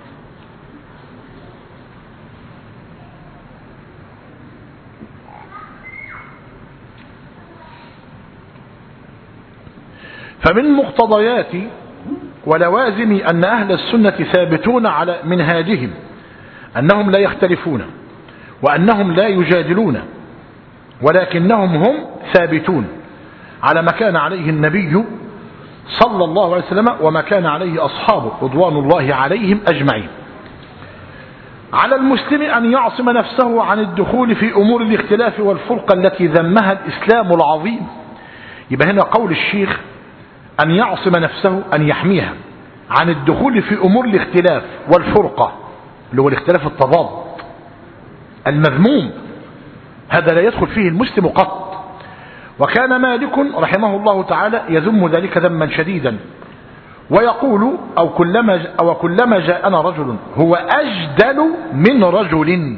فمن مقتضيات ولوازم أن أهل السنة ثابتون على منهاجهم أنهم لا يختلفون وأنهم لا يجادلون، ولكنهم هم ثابتون على ما كان عليه النبي صلى الله عليه وسلم وما كان عليه أصحابه رضوان الله عليهم أجمعين. على المسلم أن يعصم نفسه عن الدخول في أمور الاختلاف والفرقة التي ذمها الإسلام العظيم. يبقى هنا قول الشيخ أن يعصم نفسه، أن يحميها عن الدخول في أمور الاختلاف والفرقة، اللي هو الاختلاف التضاد المذموم، هذا لا يدخل فيه المسلم قط. وكان مالك رحمه الله تعالى يذم ذلك ذما شديدا، ويقول كلما جاءنا رجل هو أجدل من رجل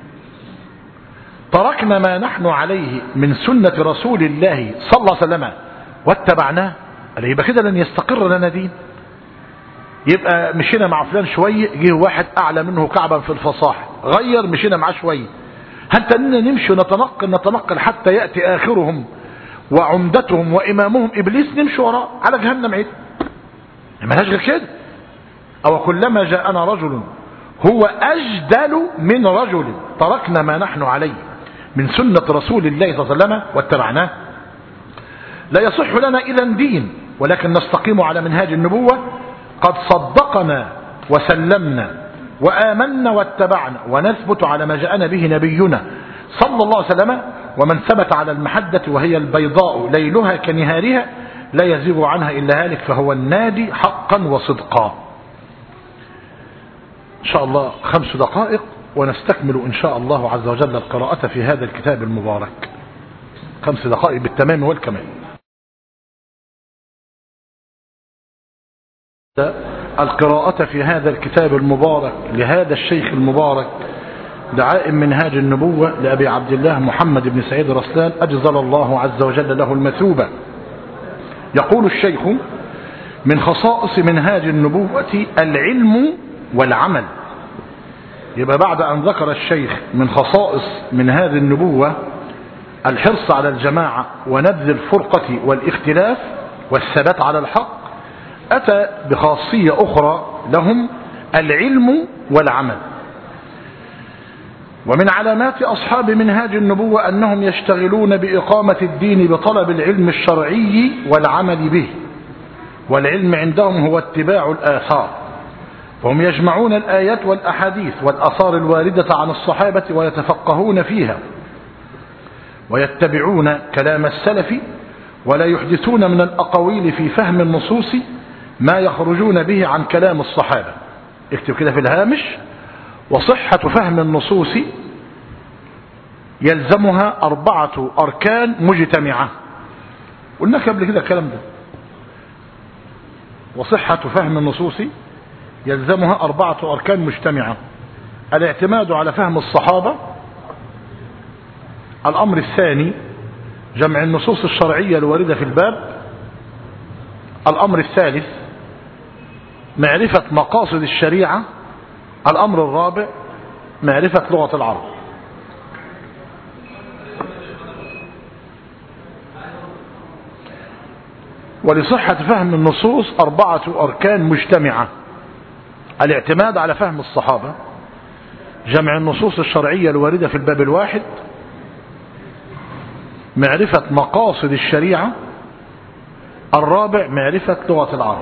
تركنا ما نحن عليه من سنة رسول الله صلى الله عليه وسلم واتبعناه، يبقى كده لن يستقر لنا دين. يبقى مشينا مع فلان شوية، جه واحد أعلى منه كعبا في الفصاحة، غير مشينا معاه شوية، حتى أننا نمشي نتنقل حتى يأتي آخرهم وعمدتهم وإمامهم إبليس، نمشي وراء على جهنم عيد، ما لهاش غير كده. أو كلما جاءنا رجل هو أجدل من رجل تركنا ما نحن عليه من سنة رسول الله صلى الله عليه وسلم واتبعناه. لا يصح لنا إذا دين، ولكن نستقيم على منهاج النبوة، قد صدقنا وسلمنا وآمنا واتبعنا، ونثبت على ما جاءنا به نبينا صلى الله عليه وسلم. ومن ثبت على المحدة وهي البيضاء ليلها كنهارها لا يزيغ عنها إلا هالك، فهو النادي حقا وصدقا. إن شاء الله 5 دقائق ونستكمل إن شاء الله عز وجل القراءة في هذا الكتاب المبارك. 5 دقائق بالتمام والكمال. القراءة في هذا الكتاب المبارك لهذا الشيخ المبارك دعائم منهاج النبوة لأبي عبد الله محمد بن سعيد رسلان، أجزل الله عز وجل له المثوبة. يقول الشيخ: من خصائص منهاج النبوة العلم والعمل. يبقى بعد أن ذكر الشيخ من خصائص من هذه النبوة الحرص على الجماعة ونبذ الفرقة والاختلاف والثبات على الحق، أتى بخاصية أخرى لهم: العلم والعمل. ومن علامات أصحاب منهاج النبوة أنهم يشتغلون بإقامة الدين بطلب العلم الشرعي والعمل به، والعلم عندهم هو اتباع الآثار، فهم يجمعون الآيات والأحاديث والآثار الواردة عن الصحابة ويتفقهون فيها ويتبعون كلام السلف، ولا يحدثون من الأقاويل في فهم النصوص ما يخرجون به عن كلام الصحابة. اكتب كده في الهامش: وصحة فهم النصوص يلزمها 4 أركان مجتمعة. قلنا قبل كده الكلام ده. وصحة فهم النصوص يلزمها 4 أركان مجتمعة: الاعتماد على فهم الصحابة. الأمر الثاني جمع النصوص الشرعية الواردة في الباب. الأمر الثالث معرفة مقاصد الشريعة. الأمر الرابع معرفة لغة العرب. ولصحة فهم النصوص 4 أركان مجتمعة: الاعتماد على فهم الصحابة، جمع النصوص الشرعية الواردة في الباب الواحد، معرفة مقاصد الشريعة، الرابع معرفة لغة العرب.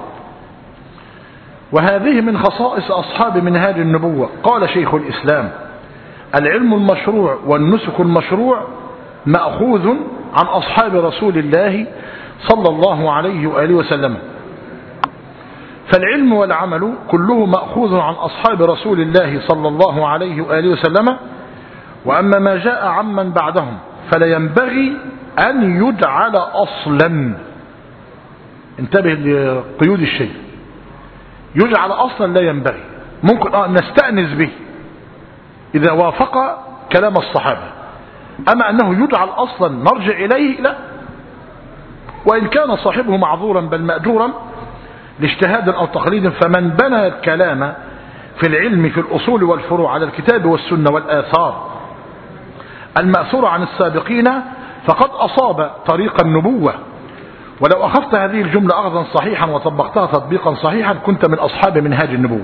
وهذه من خصائص أصحاب منهاج النبوة. قال شيخ الإسلام: العلم المشروع والنسك المشروع مأخوذ عن أصحاب رسول الله صلى الله عليه وآله وسلم. فالعلم والعمل كله مأخوذ عن أصحاب رسول الله صلى الله عليه وآله وسلم. وأما ما جاء عمن بعدهم فلا ينبغي أن يجعل أصلا. انتبه لقيود الشيء. يجعل أصلا لا ينبغي. ممكن نستأنس به إذا وافق كلام الصحابة، أما أنه يجعل أصلا نرجع إليه لا. وإن كان صاحبه معذورا بل مأجورا لاجتهاد أو تقليد، فمن بنى الكلام في العلم في الأصول والفروع على الكتاب والسنة والآثار المأثورة عن السابقين فقد أصاب طريق النبوة. ولو أخذت هذه الجملة أخذا صحيحا وطبقتها تطبيقا صحيحا كنت من أصحاب منهاج النبوة.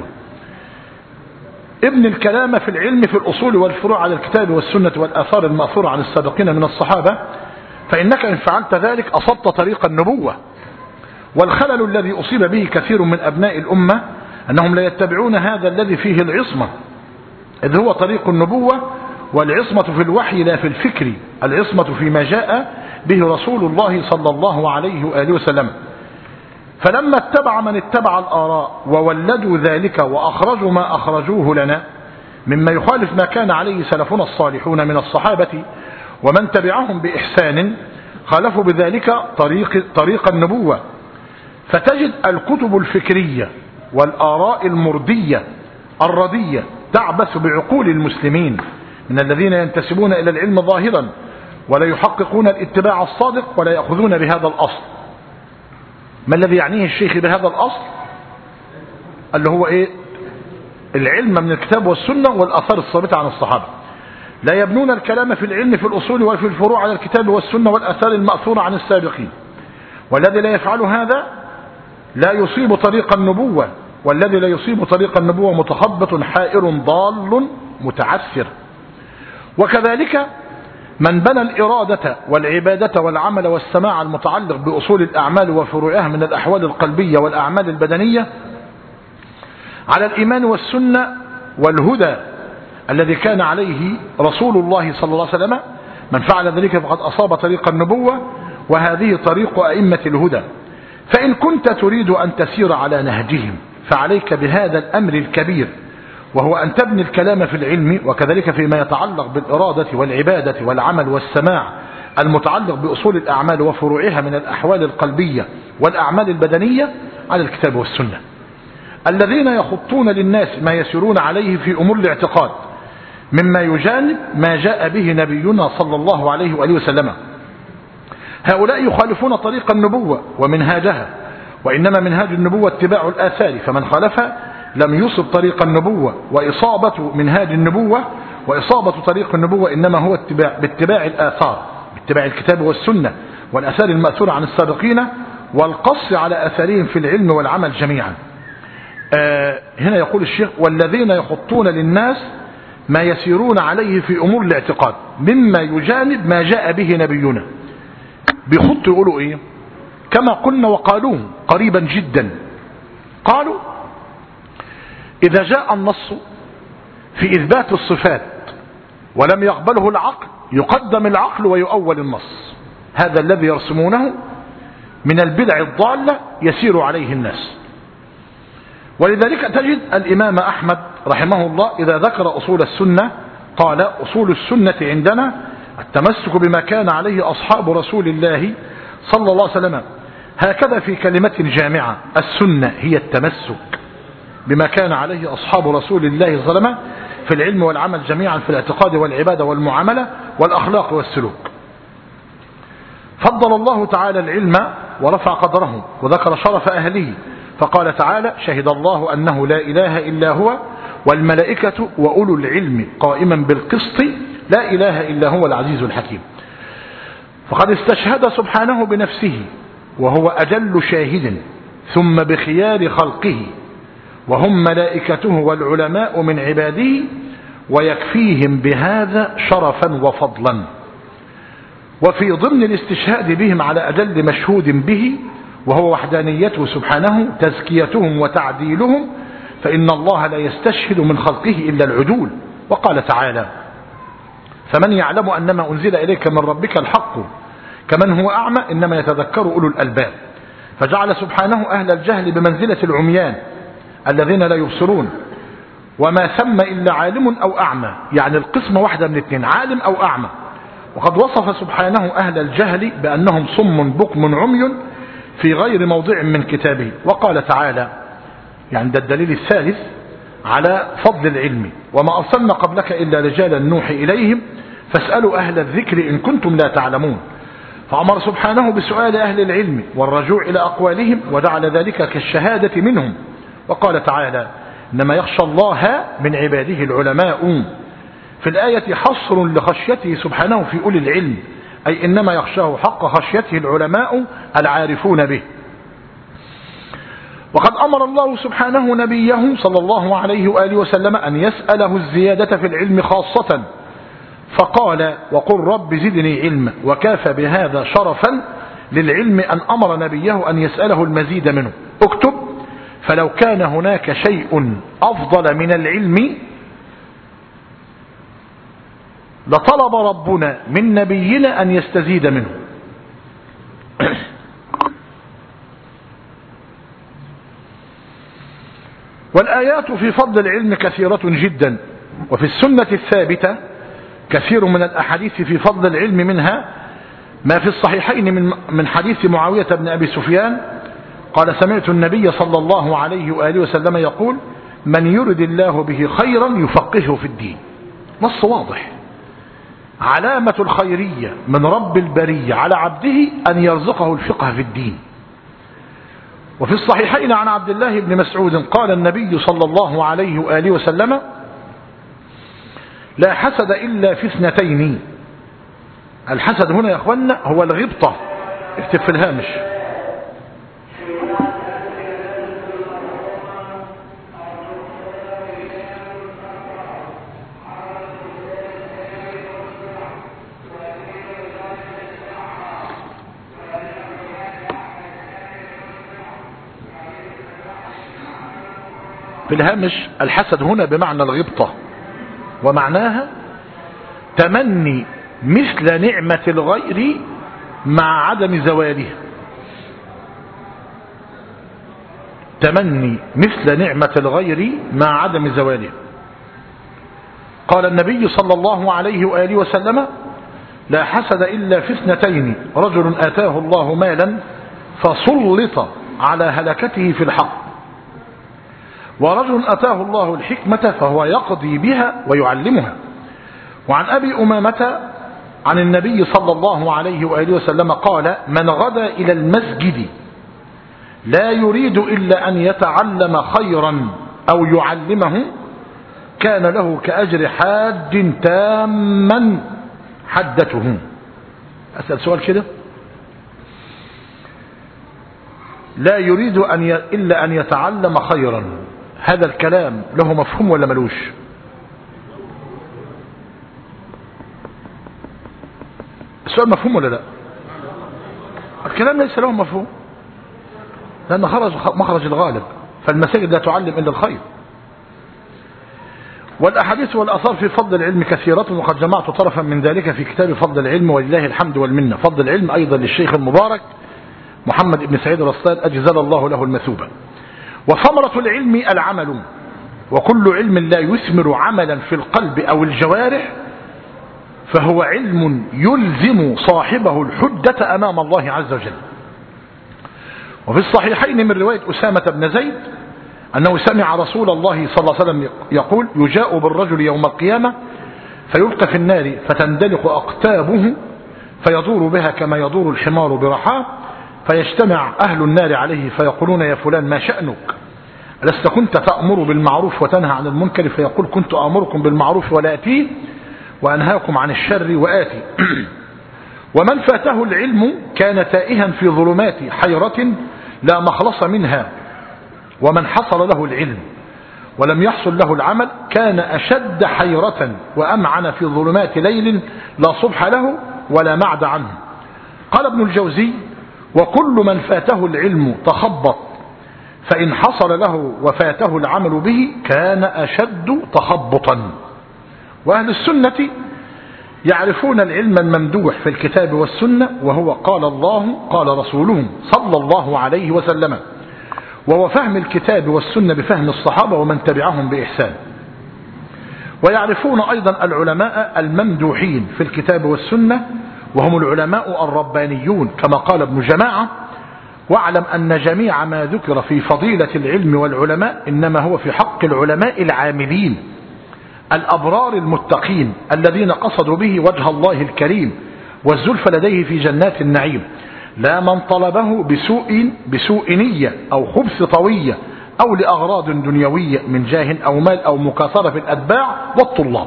ابن الكلام في العلم في الأصول والفروع على الكتاب والسنة والآثار المأثورة عن السابقين من الصحابة، فإنك إن فعلت ذلك أصبت طريق النبوة. والخلل الذي أصيب به كثير من أبناء الأمة أنهم لا يتبعون هذا الذي فيه العصمة، إذ هو طريق النبوة. والعصمة في الوحي لا في الفكر، العصمة فيما جاء به رسول الله صلى الله عليه وآله وسلم. فلما اتبع من اتبع الآراء وولدوا ذلك وأخرجوا ما أخرجوه لنا مما يخالف ما كان عليه سلفنا الصالحون من الصحابة ومن تبعهم بإحسان، خالفوا بذلك طريق النبوة. فتجد الكتب الفكرية والآراء المردية الردية تعبث بعقول المسلمين من الذين ينتسبون إلى العلم ظاهرا ولا يحققون الاتباع الصادق ولا يأخذون بهذا الأصل. ما الذي يعنيه الشيخ بهذا الأصل؟ اللي هو إيه؟ العلم من الكتاب والسنة والآثار الثابتة عن الصحابة. لا يبنون الكلام في العلم في الأصول وفي الفروع على الكتاب والسنة والآثار المأثورة عن السابقين. والذي لا يفعل هذا لا يصيب طريق النبوة، والذي لا يصيب طريق النبوة متخبط حائر ضال متعسر. وكذلك من بنى الإرادة والعبادة والعمل والسماع المتعلق بأصول الأعمال وفروعها من الأحوال القلبية والأعمال البدنية على الإيمان والسنة والهدى الذي كان عليه رسول الله صلى الله عليه وسلم، من فعل ذلك فقد أصاب طريق النبوة، وهذه طريق أئمة الهدى. فإن كنت تريد أن تسير على نهجهم فعليك بهذا الأمر الكبير، وهو أن تبني الكلام في العلم وكذلك فيما يتعلق بالإرادة والعبادة والعمل والسماع المتعلق بأصول الأعمال وفروعها من الأحوال القلبية والأعمال البدنية على الكتاب والسنة. الذين يخطون للناس ما يسيرون عليه في أمور الاعتقاد مما يجانب ما جاء به نبينا صلى الله عليه وآله وسلم، هؤلاء يخالفون طريق النبوة ومنهاجها، وإنما منهاج النبوة اتباع الآثار، فمن خالفها لم يصب طريق النبوة وإصابة منهاج النبوة وإصابة طريق النبوة إنما هو باتباع الآثار، باتباع الكتاب والسنة والآثار المأثورة عن السابقين والقص على آثارهم في العلم والعمل جميعا. هنا يقول الشيخ: والذين يخطون للناس ما يسيرون عليه في أمور الاعتقاد مما يجانب ما جاء به نبينا. بيخط يقولوا إيه؟ كما قلنا وقالوه قريبا جدا، قالوا: إذا جاء النص في إثبات الصفات ولم يقبله العقل يقدم العقل ويؤول النص. هذا الذي يرسمونه من البدع الضالة يسير عليه الناس. ولذلك تجد الإمام أحمد رحمه الله إذا ذكر أصول السنة قال: أصول السنة عندنا التمسك بما كان عليه أصحاب رسول الله صلى الله عليه وسلم. هكذا في كلمة جامعة: السنة هي التمسك بما كان عليه أصحاب رسول الله صلى الله عليه وسلم في العلم والعمل جميعا، في الاعتقاد والعبادة والمعاملة والأخلاق والسلوك. فضل الله تعالى العلم ورفع قدره وذكر شرف أهله، فقال تعالى: شهد الله أنه لا إله إلا هو والملائكة وأولو العلم قائما بالقسط لا إله إلا هو العزيز الحكيم. فقد استشهد سبحانه بنفسه وهو أجل شاهد، ثم بخيار خلقه وهم ملائكته والعلماء من عباده، ويكفيهم بهذا شرفا وفضلا. وفي ضمن الاستشهاد بهم على أجل مشهود به وهو وحدانيته سبحانه تزكيتهم وتعديلهم، فإن الله لا يستشهد من خلقه إلا العدول. وقال تعالى: فمن يعلم أنما أنزل إليك من ربك الحق كمن هو أعمى إنما يتذكر أولو الألباب. فجعل سبحانه أهل الجهل بمنزلة العميان الذين لا يبصرون، وما ثم إلا عالم أو أعمى، يعني القسمة واحدة من اثنين: عالم أو أعمى. وقد وصف سبحانه أهل الجهل بأنهم صم بكم عمي في غير موضع من كتابه. وقال تعالى، يعني ده الدليل الثالث على فضل العلم: وما أرسلنا قبلك إلا رجالا نوحي إليهم فاسألوا أهل الذكر إن كنتم لا تعلمون. فأمر سبحانه بسؤال أهل العلم والرجوع إلى أقوالهم وجعل ذلك كالشهادة منهم. وقال تعالى: إنما يخشى الله من عباده العلماء. في الآية حصر لخشيته سبحانه في أولي العلم، أي إنما يخشاه حق خشيته العلماء العارفون به. وقد أمر الله سبحانه نبيه صلى الله عليه وآله وسلم أن يسأله الزيادة في العلم خاصة، فقال: وقل رب زدني علما. وكاف بهذا شرفا للعلم أن أمر نبيه أن يسأله المزيد منه. اكتب: فلو كان هناك شيء أفضل من العلم لطلب ربنا من نبينا أن يستزيد منه. والآيات في فضل العلم كثيرة جدا، وفي السنة الثابتة كثير من الأحاديث في فضل العلم، منها ما في الصحيحين من حديث معاوية بن أبي سفيان قال: سمعت النبي صلى الله عليه وآله وسلم يقول: من يرد الله به خيرا يفقهه في الدين. نص واضح: علامة الخيرية من رب البرية على عبده أن يرزقه الفقه في الدين. وفي الصحيحين عن عبد الله بن مسعود قال النبي صلى الله عليه وآله وسلم: لا حسد إلا في اثنتين. الحسد هنا يا أخوانا هو الغبطة، اكتب في الهامش. في الهامش: الحسد هنا بمعنى الغبطة، ومعناها تمني مثل نعمة الغير مع عدم زوالها. تمني مثل نعمة الغير مع عدم زوالها. قال النبي صلى الله عليه وآله وسلم: لا حسد إلا في اثنتين: رجل آتاه الله مالا فسلط على هلكته في الحق، ورجل أتاه الله الحكمة فهو يقضي بها ويعلمها. وعن أبي أمامة عن النبي صلى الله عليه وآله وسلم قال: من غدا إلى المسجد لا يريد إلا أن يتعلم خيرا أو يعلمه كان له كأجر حاج تاما حدته. أسأل سؤال كده، لا يريد إلا أن يتعلم خيرا، هذا الكلام له مفهوم ولا ملوش؟ السؤال مفهوم ولا لا؟ الكلام ليس له مفهوم، لأن خرج مخرج الغالب، فالمساجد لا تعلم إلا الخير. والأحاديث والأثار في فضل العلم كثيرة، وقد جمعت طرفا من ذلك في كتاب فضل العلم ولله الحمد والمنة. فضل العلم أيضا للشيخ المبارك محمد بن سعيد الرصاد أجزل الله له المثوبة. وثمرة العلم العمل، وكل علم لا يثمر عملا في القلب أو الجوارح فهو علم يلزم صاحبه الحجة أمام الله عز وجل. وفي الصحيحين من رواية أسامة بن زيد أنه سمع رسول الله صلى الله عليه وسلم يقول: يجاء بالرجل يوم القيامة فيلقى في النار فتندلق أقتابه فيدور بها كما يدور الحمار برحاه، فيجتمع أهل النار عليه فيقولون: يا فلان ما شأنك؟ ألست كنت تأمر بالمعروف وتنهى عن المنكر؟ فيقول: كنت أمركم بالمعروف ولا أتيه، وأنهاكم عن الشر وآتي. ومن فاته العلم كان تائها في ظلمات حيرة لا مخلص منها، ومن حصل له العلم ولم يحصل له العمل كان أشد حيرة وأمعن في ظلمات ليل لا صبح له ولا معد عنه. قال ابن الجوزي: وكل من فاته العلم تخبط، فإن حصل له وفاته العمل به كان أشد تخبطا. وأهل السنة يعرفون العلم الممدوح في الكتاب والسنة، وهو قال الله قال رسوله صلى الله عليه وسلم، وهو فهم الكتاب والسنة بفهم الصحابة ومن تبعهم بإحسان. ويعرفون أيضا العلماء الممدوحين في الكتاب والسنة، وهم العلماء الربانيون كما قال ابن جماعة: واعلم أن جميع ما ذكر في فضيلة العلم والعلماء إنما هو في حق العلماء العاملين الأبرار المتقين الذين قصدوا به وجه الله الكريم والزلف لديه في جنات النعيم، لا من طلبه بسوء نية أو خبث طوية أو لأغراض دنيوية من جاه أو مال أو مكاثرة في الأتباع والطلاب.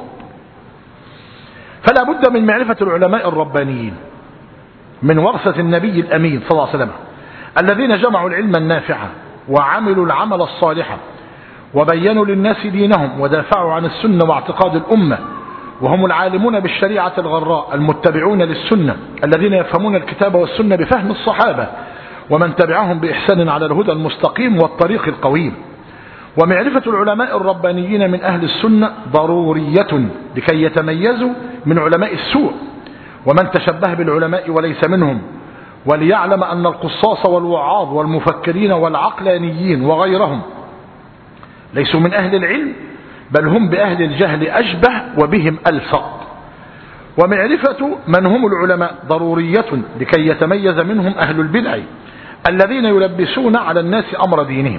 فلا بد من معرفة العلماء الربانيين من ورثة النبي الأمين صلى الله عليه وسلم، الذين جمعوا العلم النافع وعملوا العمل الصالح وبينوا للناس دينهم ودافعوا عن السنة واعتقاد الأمة، وهم العالمون بالشريعة الغراء المتبعون للسنة الذين يفهمون الكتاب والسنة بفهم الصحابة ومن تبعهم بإحسان على الهدى المستقيم والطريق القويم. ومعرفة العلماء الربانيين من أهل السنة ضرورية لكي يتميزوا من علماء السوء ومن تشبه بالعلماء وليس منهم، وليعلم أن القصاص والوعاظ والمفكرين والعقلانيين وغيرهم ليسوا من أهل العلم، بل هم بأهل الجهل أشبه وبهم ألصق. ومعرفة من هم العلماء ضرورية لكي يتميز منهم أهل البدع الذين يلبسون على الناس أمر دينهم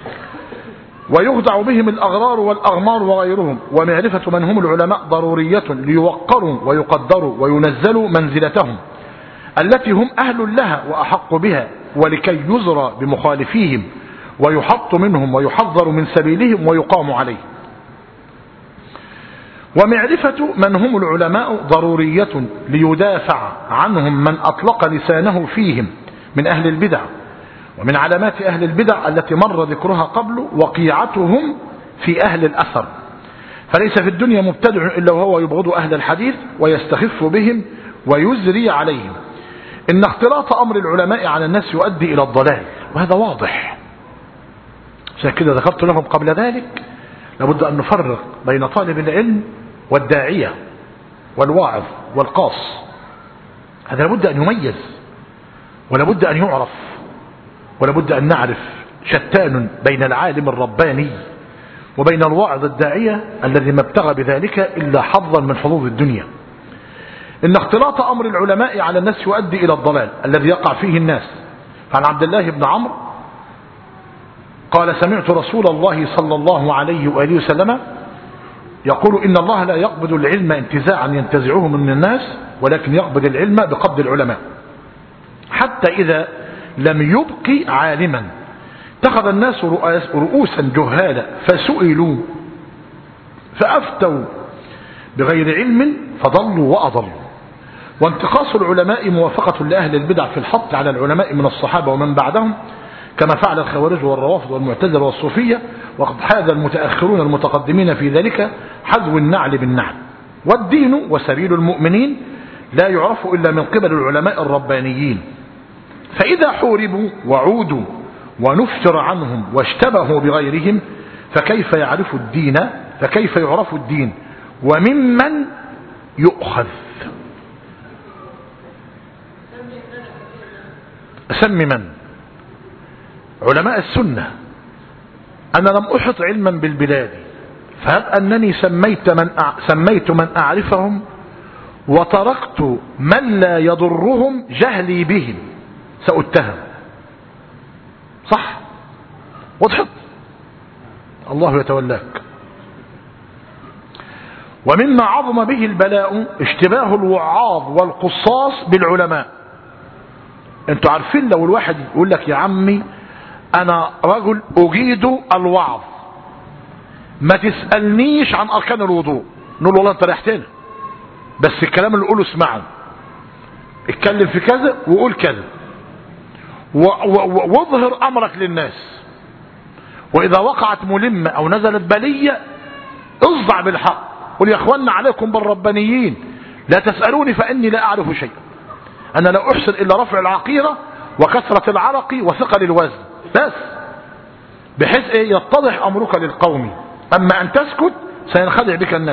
ويخدع بهم الأغرار والأغمار وغيرهم. ومعرفة من هم العلماء ضرورية ليوقروا ويقدروا وينزلوا منزلتهم التي هم أهل لها وأحق بها، ولكي يزرى بمخالفيهم ويحط منهم ويحذر من سبيلهم ويقام عليه. ومعرفة من هم العلماء ضرورية ليدافع عنهم من أطلق لسانه فيهم من أهل البدع. ومن علامات أهل البدع التي مر ذكرها قبل وقيعتهم في أهل الأثر، فليس في الدنيا مبتدع إلا وهو يبغض أهل الحديث ويستخف بهم ويزري عليهم. إن اختلاط أمر العلماء على الناس يؤدي إلى الضلال، وهذا واضح. عشان كده ذكرت لهم قبل ذلك لابد أن نفرق بين طالب العلم والداعية والواعظ والقاص. هذا لابد أن يميز ولابد أن يعرف، ولابد أن نعرف شتان بين العالم الرباني وبين الواعظ الداعية الذي ما ابتغى بذلك إلا حظا من حظوظ الدنيا. إن اختلاط أمر العلماء على الناس يؤدي إلى الضلال الذي يقع فيه الناس. عن عبد الله بن عمرو قال: سمعت رسول الله صلى الله عليه وآله وسلم يقول: إن الله لا يقبض العلم انتزاعا ينتزعه من الناس، ولكن يقبض العلم بقبض العلماء، حتى إذا لم يبق عالما اتخذ الناس رؤوسا جهالا فسئلوا فأفتوا بغير علم فضلوا وأضلوا. وانتقاص العلماء موافقة لأهل البدع في الحط على العلماء من الصحابة ومن بعدهم، كما فعل الخوارج والروافض والمعتزلة والصوفية، وقد حاذ المتأخرون المتقدمين في ذلك حذو النعل بالنعل. والدين وسبيل المؤمنين لا يعرف إلا من قبل العلماء الربانيين، فإذا حوربوا وعودوا ونفسر عنهم واشتبهوا بغيرهم فكيف يعرف الدين وممن يؤخذ؟ أسمي من؟ علماء السنة. أنا لم أحط علما بالبلاد، فهب أنني سميت من أعرفهم وتركت من لا يضرهم جهلي بهم سأتهم. صح؟ وضحت؟ الله يتولاك. ومما عظم به البلاء اشتباه الوعاظ والقصاص بالعلماء. انتوا عارفين لو الواحد يقول لك يا عمي انا رجل اجيد الوعظ، ما تسألنيش عن اركان الوضوء، نقول والله انت ريحتنا، بس الكلام اللي قوله اسمعه، اتكلم في كذا وقول كذا واظهر امرك للناس، واذا وقعت ملمة او نزلت بلية اصدع بالحق، قل يا اخوانا عليكم بالربانيين لا تسألوني فاني لا اعرف شيئا، انا لا احسن الا رفع العقيرة وكثرة العرق وثقل الوزن بس، بحيث يتضح امرك للقوم، اما ان تسكت سينخدع بك الناس.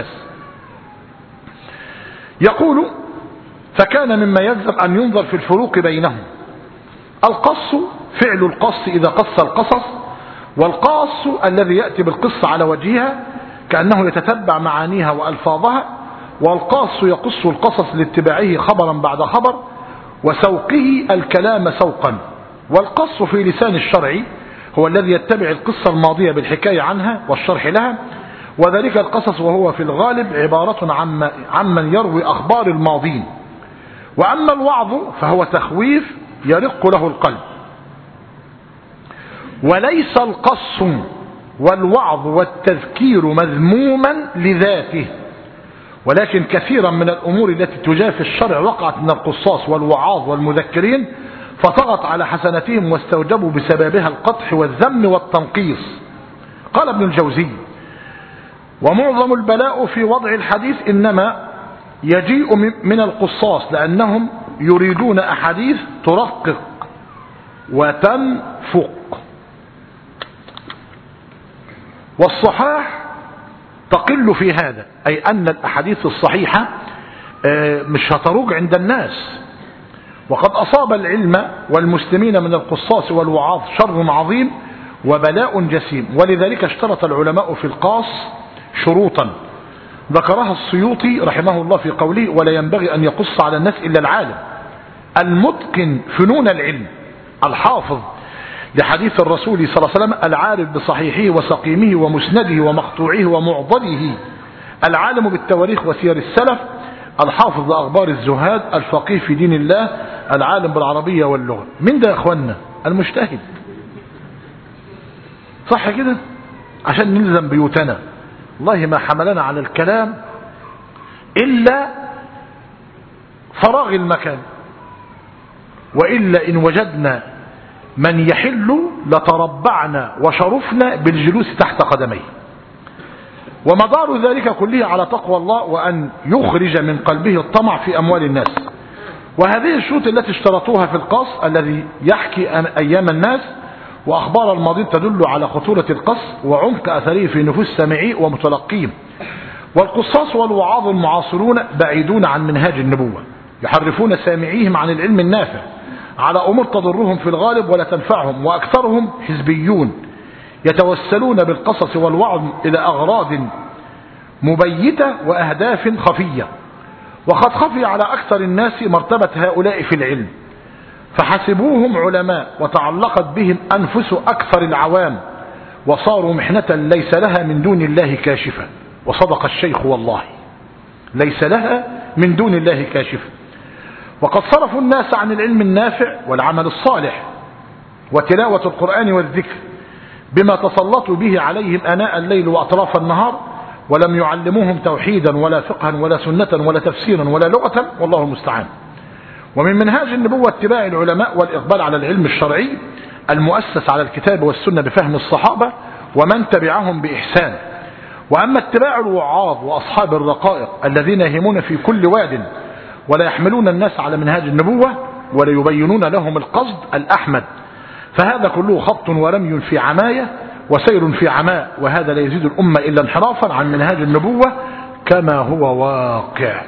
يقول فكان مما يلزم ان ينظر في الفروق بينهم القص، فعل القص اذا قص القصص، والقاص الذي يأتي بالقصة على وجهها كأنه يتتبع معانيها وألفاظها، والقاص يقص القصص لاتباعه خبرا بعد خبر وسوقه الكلام سوقا. والقص في لسان الشرع هو الذي يتبع القصة الماضية بالحكاية عنها والشرح لها، وذلك القصص وهو في الغالب عبارة عمن يروي أخبار الماضين. وأما الوعظ فهو تخويف يرق له القلب، وليس القص والوعظ والتذكير مذموما لذاته، ولكن كثيرا من الأمور التي تجافي الشرع وقعت من القصاص والوعاظ والمذكرين فطغت على حسنتهم واستوجبوا بسببها القدح والذم والتنقيص. قال ابن الجوزي ومعظم البلاء في وضع الحديث إنما يجيء من القصاص، لأنهم يريدون أحاديث ترقق وتنفق، والصحاح تقل في هذا، أي أن الأحاديث الصحيحة مش هتروج عند الناس. وقد أصاب العلم والمسلمين من القصاص والوعاظ شر عظيم وبلاء جسيم، ولذلك اشترط العلماء في القاص شروطا ذكرها السيوطي رحمه الله في قوله ولا ينبغي أن يقص على الناس إلا العالم المتقن فنون العلم الحافظ لحديث الرسول صلى الله عليه وسلم العارف بصحيحه وسقيمه ومسنده ومقطوعه ومعضله، العالم بالتواريخ وسير السلف، الحافظ لأخبار الزهاد، الفقيه في دين الله، العالم بالعربية واللغة. من ده يا اخوانا؟ المجتهد. صح كده؟ عشان نلزم بيوتنا. والله ما حملنا على الكلام إلا فراغ المكان، وإلا إن وجدنا من يحل لتربعنا وشرفنا بالجلوس تحت قدميه. ومدار ذلك كله على تقوى الله وأن يخرج من قلبه الطمع في أموال الناس. وهذه الشروط التي اشترطوها في القص الذي يحكي أيام الناس وأخبار الماضين تدل على خطورة القص وعمق أثره في نفوس سامعيه ومتلقيه. والقصاص والوعاظ المعاصرون بعيدون عن منهاج النبوة، يحرفون سامعيهم عن العلم النافع على أمور تضرهم في الغالب ولا تنفعهم، وأكثرهم حزبيون يتوسلون بالقصص والوعظ إلى أغراض مبيتة وأهداف خفية. وقد خفي على أكثر الناس مرتبة هؤلاء في العلم، فحسبوهم علماء وتعلقت بهم أنفس أكثر العوام، وصاروا محنة ليس لها من دون الله كاشفة. وصدق الشيخ والله، ليس لها من دون الله كاشفة. وقد صرفوا الناس عن العلم النافع والعمل الصالح وتلاوة القرآن والذكر بما تسلطوا به عليهم آناء الليل وأطراف النهار، ولم يعلموهم توحيدا ولا فقها ولا سنة ولا تفسيرا ولا لغة، والله المستعان. ومن منهاج النبوة اتباع العلماء والإقبال على العلم الشرعي المؤسس على الكتاب والسنة بفهم الصحابة ومن تبعهم بإحسان. وأما اتباع الوعاظ وأصحاب الرقائق الذين يهمون في كل واد ولا يحملون الناس على منهاج النبوة ولا يبينون لهم القصد الأحمد، فهذا كله خبط ورمي في عماية وسير في عماء، وهذا لا يزيد الأمة إلا انحرافا عن منهاج النبوة كما هو واقع.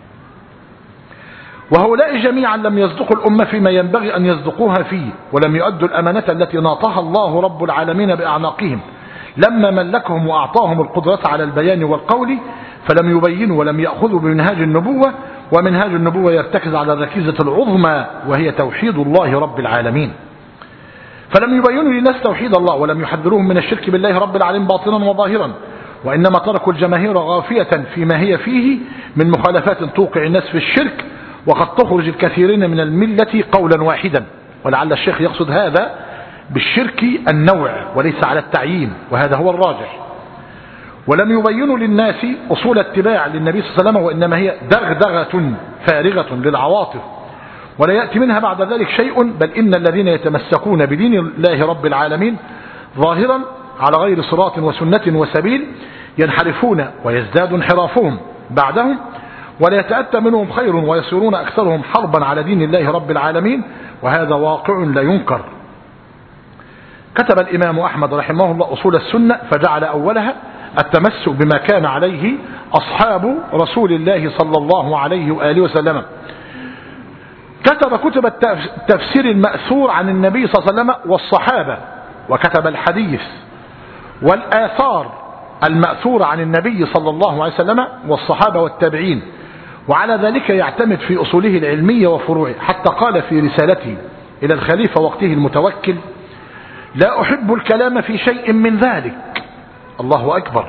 وهؤلاء جميعا لم يصدقوا الأمة فيما ينبغي أن يصدقوها فيه، ولم يؤدوا الأمانة التي ناطها الله رب العالمين بأعناقهم لما ملكهم وأعطاهم القدرة على البيان والقول، فلم يبينوا ولم يأخذوا بمنهاج النبوة. ومنهاج النبوة يرتكز على الركيزة العظمى وهي توحيد الله رب العالمين، فلم يبينوا للناس توحيد الله ولم يحذروهم من الشرك بالله رب العالمين باطنا وظاهرا، وإنما تركوا الجماهير غافية فيما هي فيه من مخالفات توقع الناس في الشرك، وقد تخرج الكثيرين من الملة قولا واحدا. ولعل الشيخ يقصد هذا بالشرك النوع وليس على التعيين، وهذا هو الراجح. ولم يبينوا للناس أصول اتباع للنبي صلى الله عليه وسلم، وإنما هي دغدغة فارغة للعواطف ولا يأتي منها بعد ذلك شيء، بل إن الذين يتمسكون بدين الله رب العالمين ظاهرا على غير صراط وسنة وسبيل ينحرفون ويزداد انحرافهم بعدهم، ولا يتأتى منهم خير ويصيرون أكثرهم حربا على دين الله رب العالمين، وهذا واقع لا ينكر. كتب الإمام أحمد رحمه الله أصول السنة فجعل أولها التمسك بما كان عليه أصحاب رسول الله صلى الله عليه وآله وسلم. كتب كتب التفسير المأثور عن النبي صلى الله عليه وسلم والصحابة، وكتب الحديث والآثار المأثورة عن النبي صلى الله عليه وسلم والصحابة والتابعين، وعلى ذلك يعتمد في أصوله العلمية وفروعه، حتى قال في رسالته إلى الخليفة وقته المتوكل: لا أحب الكلام في شيء من ذلك. الله أكبر.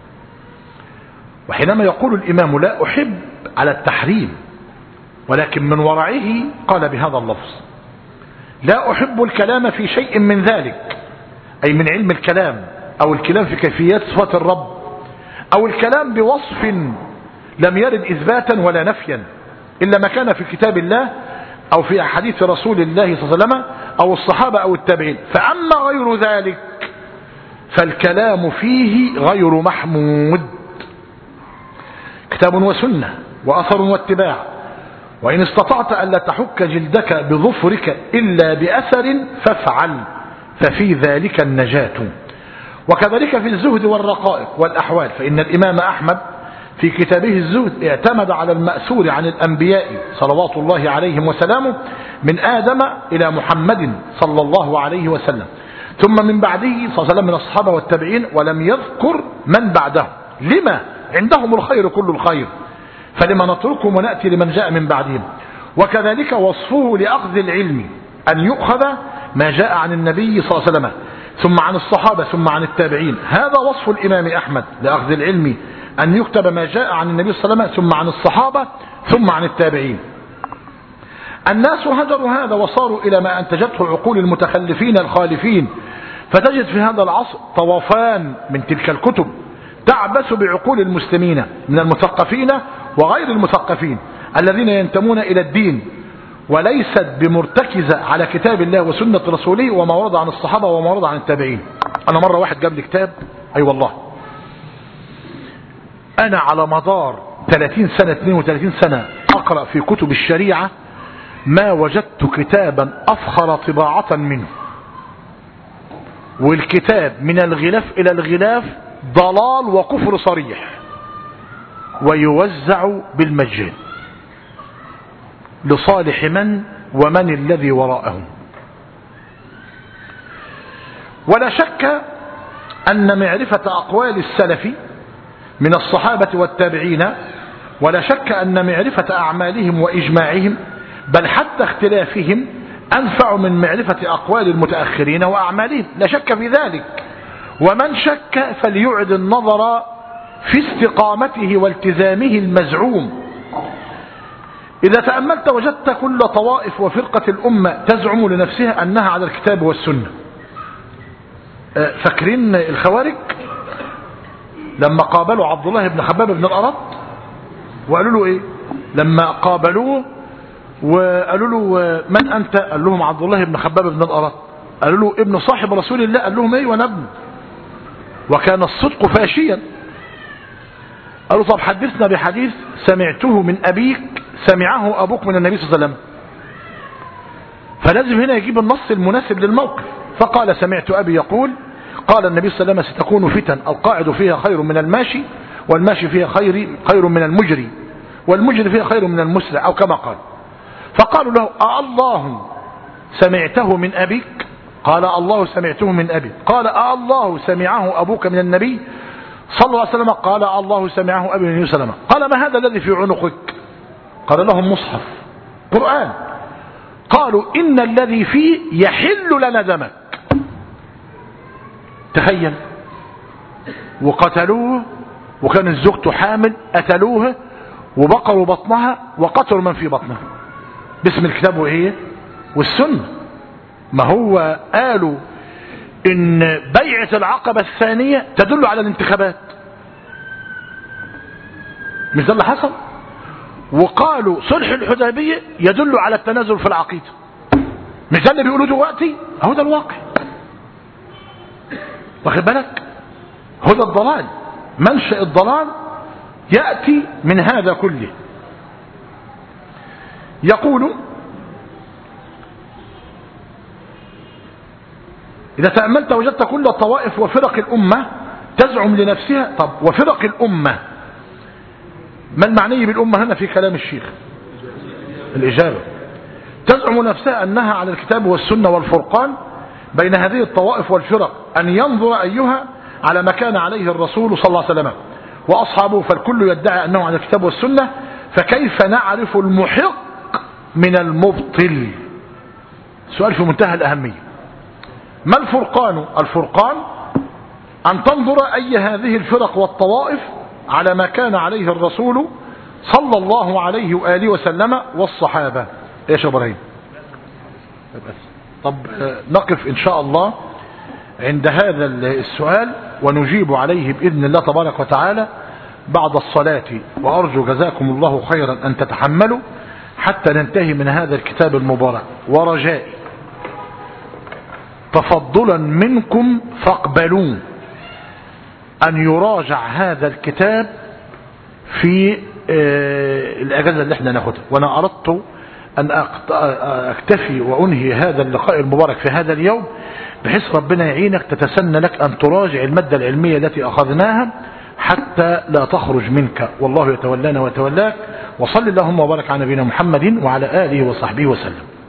وحينما يقول الإمام لا أحب على التحريم، ولكن من ورعه قال بهذا اللفظ: لا أحب الكلام في شيء من ذلك، أي من علم الكلام أو الكلام في كيفيات صفات الرب أو الكلام بوصف لم يرد إثباتا ولا نفيا إلا ما كان في كتاب الله أو في أحاديث رسول الله صلى الله عليه وسلم أو الصحابة أو التابعين. فأما غير ذلك فالكلام فيه غير محمود. كتاب وسنة وأثر واتباع، وإن استطعت ألا تحك جلدك بظفرك إلا بأثر فافعل، ففي ذلك النجاة. وكذلك في الزهد والرقائق والأحوال، فإن الإمام أحمد في كتابه الزهد اعتمد على المأثور عن الأنبياء صلوات الله عليهم وسلامه من آدم إلى محمد صلى الله عليه وسلم، ثم من بعده صلى الله عليه وسلم من الصحابة والتابعين، ولم يذكر من بعده. لما؟ عندهم الخير كل الخير، فلما نتركهم ونأتي لمن جاء من بعدهم. وكذلك وصفه لأخذ العلم أن يؤخذ ما جاء عن النبي صلى الله عليه وسلم ثم عن الصحابة ثم عن التابعين. هذا وصف الإمام أحمد لأخذ العلم أن يكتب ما جاء عن النبي صلى الله عليه وسلم ثم عن الصحابة ثم عن التابعين. الناس هجروا هذا وصاروا إلى ما أنتجته عقول المتخلفين الخالفين، فتجد في هذا العصر طوفان من تلك الكتب تعبث بعقول المسلمين من المثقفين وغير المثقفين الذين ينتمون إلى الدين، وليست بمرتكزة على كتاب الله وسنة رسوله وما ورد عن الصحابة وما ورد عن التابعين. أنا مرة واحد جاب لي كتاب، أي والله أنا على مدار 30 سنة 32 سنة أقرأ في كتب الشريعة ما وجدت كتابا أفخر طباعة منه، والكتاب من الغلاف إلى الغلاف ضلال وكفر صريح، ويوزع بالمجان لصالح من ومن الذي وراءهم. ولا شك أن معرفة أقوال السلف من الصحابة والتابعين، ولا شك أن معرفة أعمالهم وإجماعهم بل حتى اختلافهم أنفع من معرفة أقوال المتأخرين وأعمالهم، لا شك في ذلك. ومن شك فليعد النظر في استقامته والتزامه المزعوم. إذا تأملت وجدت كل طوائف وفرقة الأمة تزعم لنفسها أنها على الكتاب والسنة، فاكرين الخوارج لما قابلوا عبد الله بن خباب بن الأرط وقالوا له ايه؟ لما قابلوه وقالوا له من انت؟ قال لهم عبد الله بن خباب بن الأرط. قالوا له ابن صاحب رسول الله؟ قال لهم ايه وانا ابن، وكان الصدق فاشيا. قالوا طب حدثنا بحديث سمعته من ابيك سمعه ابوك من النبي صلى الله عليه وسلم. فلازم هنا يجيب النص المناسب للموقف. فقال سمعت ابي يقول قال النبي صلى الله عليه وسلم ستكون فتن القاعد فيها خير من الماشي، والماشي فيها خير من المجري، والمجري فيها خير من المسرع، او كما قال. فقالوا له الله سمعته من ابيك؟ قال الله سمعته من ابي. قال الله سمعه ابوك من النبي صلى الله عليه وسلم؟ قال الله سمعه ابي من النبي صلى الله عليه وسلم. قال ما هذا الذي في عنقك؟ قال لهم مصحف قرآن. قالوا إن الذي فيه يحل لنا دمك. تخيل، وقتلوه وكانت زوجته حامل، قتلوها وبقروا بطنها وقتلوا من في بطنها باسم الكتاب وهي والسنة. ما هو قالوا ان بيعة العقبة الثانية تدل على الانتخابات، مش ده اللي حصل؟ وقالوا صلح الحديبية يدل على التنازل في العقيدة، مش ده اللي بيقولوا دلوقتي؟ اهو ده الواقع. واخد بالك؟ هو ده الضلال، منشأ الضلال يأتي من هذا كله. يقول إذا تأملت وجدت كل الطوائف وفرق الأمة تزعم لنفسها. طب وفرق الأمة ما المعني بالأمة هنا في كلام الشيخ؟ الإجابة تزعم نفسها أنها على الكتاب والسنة والفرقان بين هذه الطوائف والفرق، أن ينظر أيها على ما كان عليه الرسول صلى الله عليه وسلم وأصحابه، فالكل يدعي أنه على الكتاب والسنة، فكيف نعرف المحق من المبطل؟ سؤال في منتهى الأهمية. ما الفرقان؟ الفرقان أن تنظر أي هذه الفرق والطوائف على ما كان عليه الرسول صلى الله عليه وآله وسلم والصحابة. ايش يا ابراهيم؟ طب نقف إن شاء الله عند هذا السؤال ونجيب عليه بإذن الله تبارك وتعالى بعد الصلاة، وأرجو جزاكم الله خيرا أن تتحملوا حتى ننتهي من هذا الكتاب المبارك، ورجائي تفضلا منكم فاقبلوا أن يراجع هذا الكتاب في الأجازة اللي احنا ناخدها. وأنا أردت أن أكتفي وأنهي هذا اللقاء المبارك في هذا اليوم، بحيث ربنا يعينك تتسنى لك أن تراجع المادة العلمية التي أخذناها حتى لا تخرج منك، والله يتولانا ويتولاك. وصل اللهم وبارك على نبينا محمد وعلى آله وصحبه وسلم.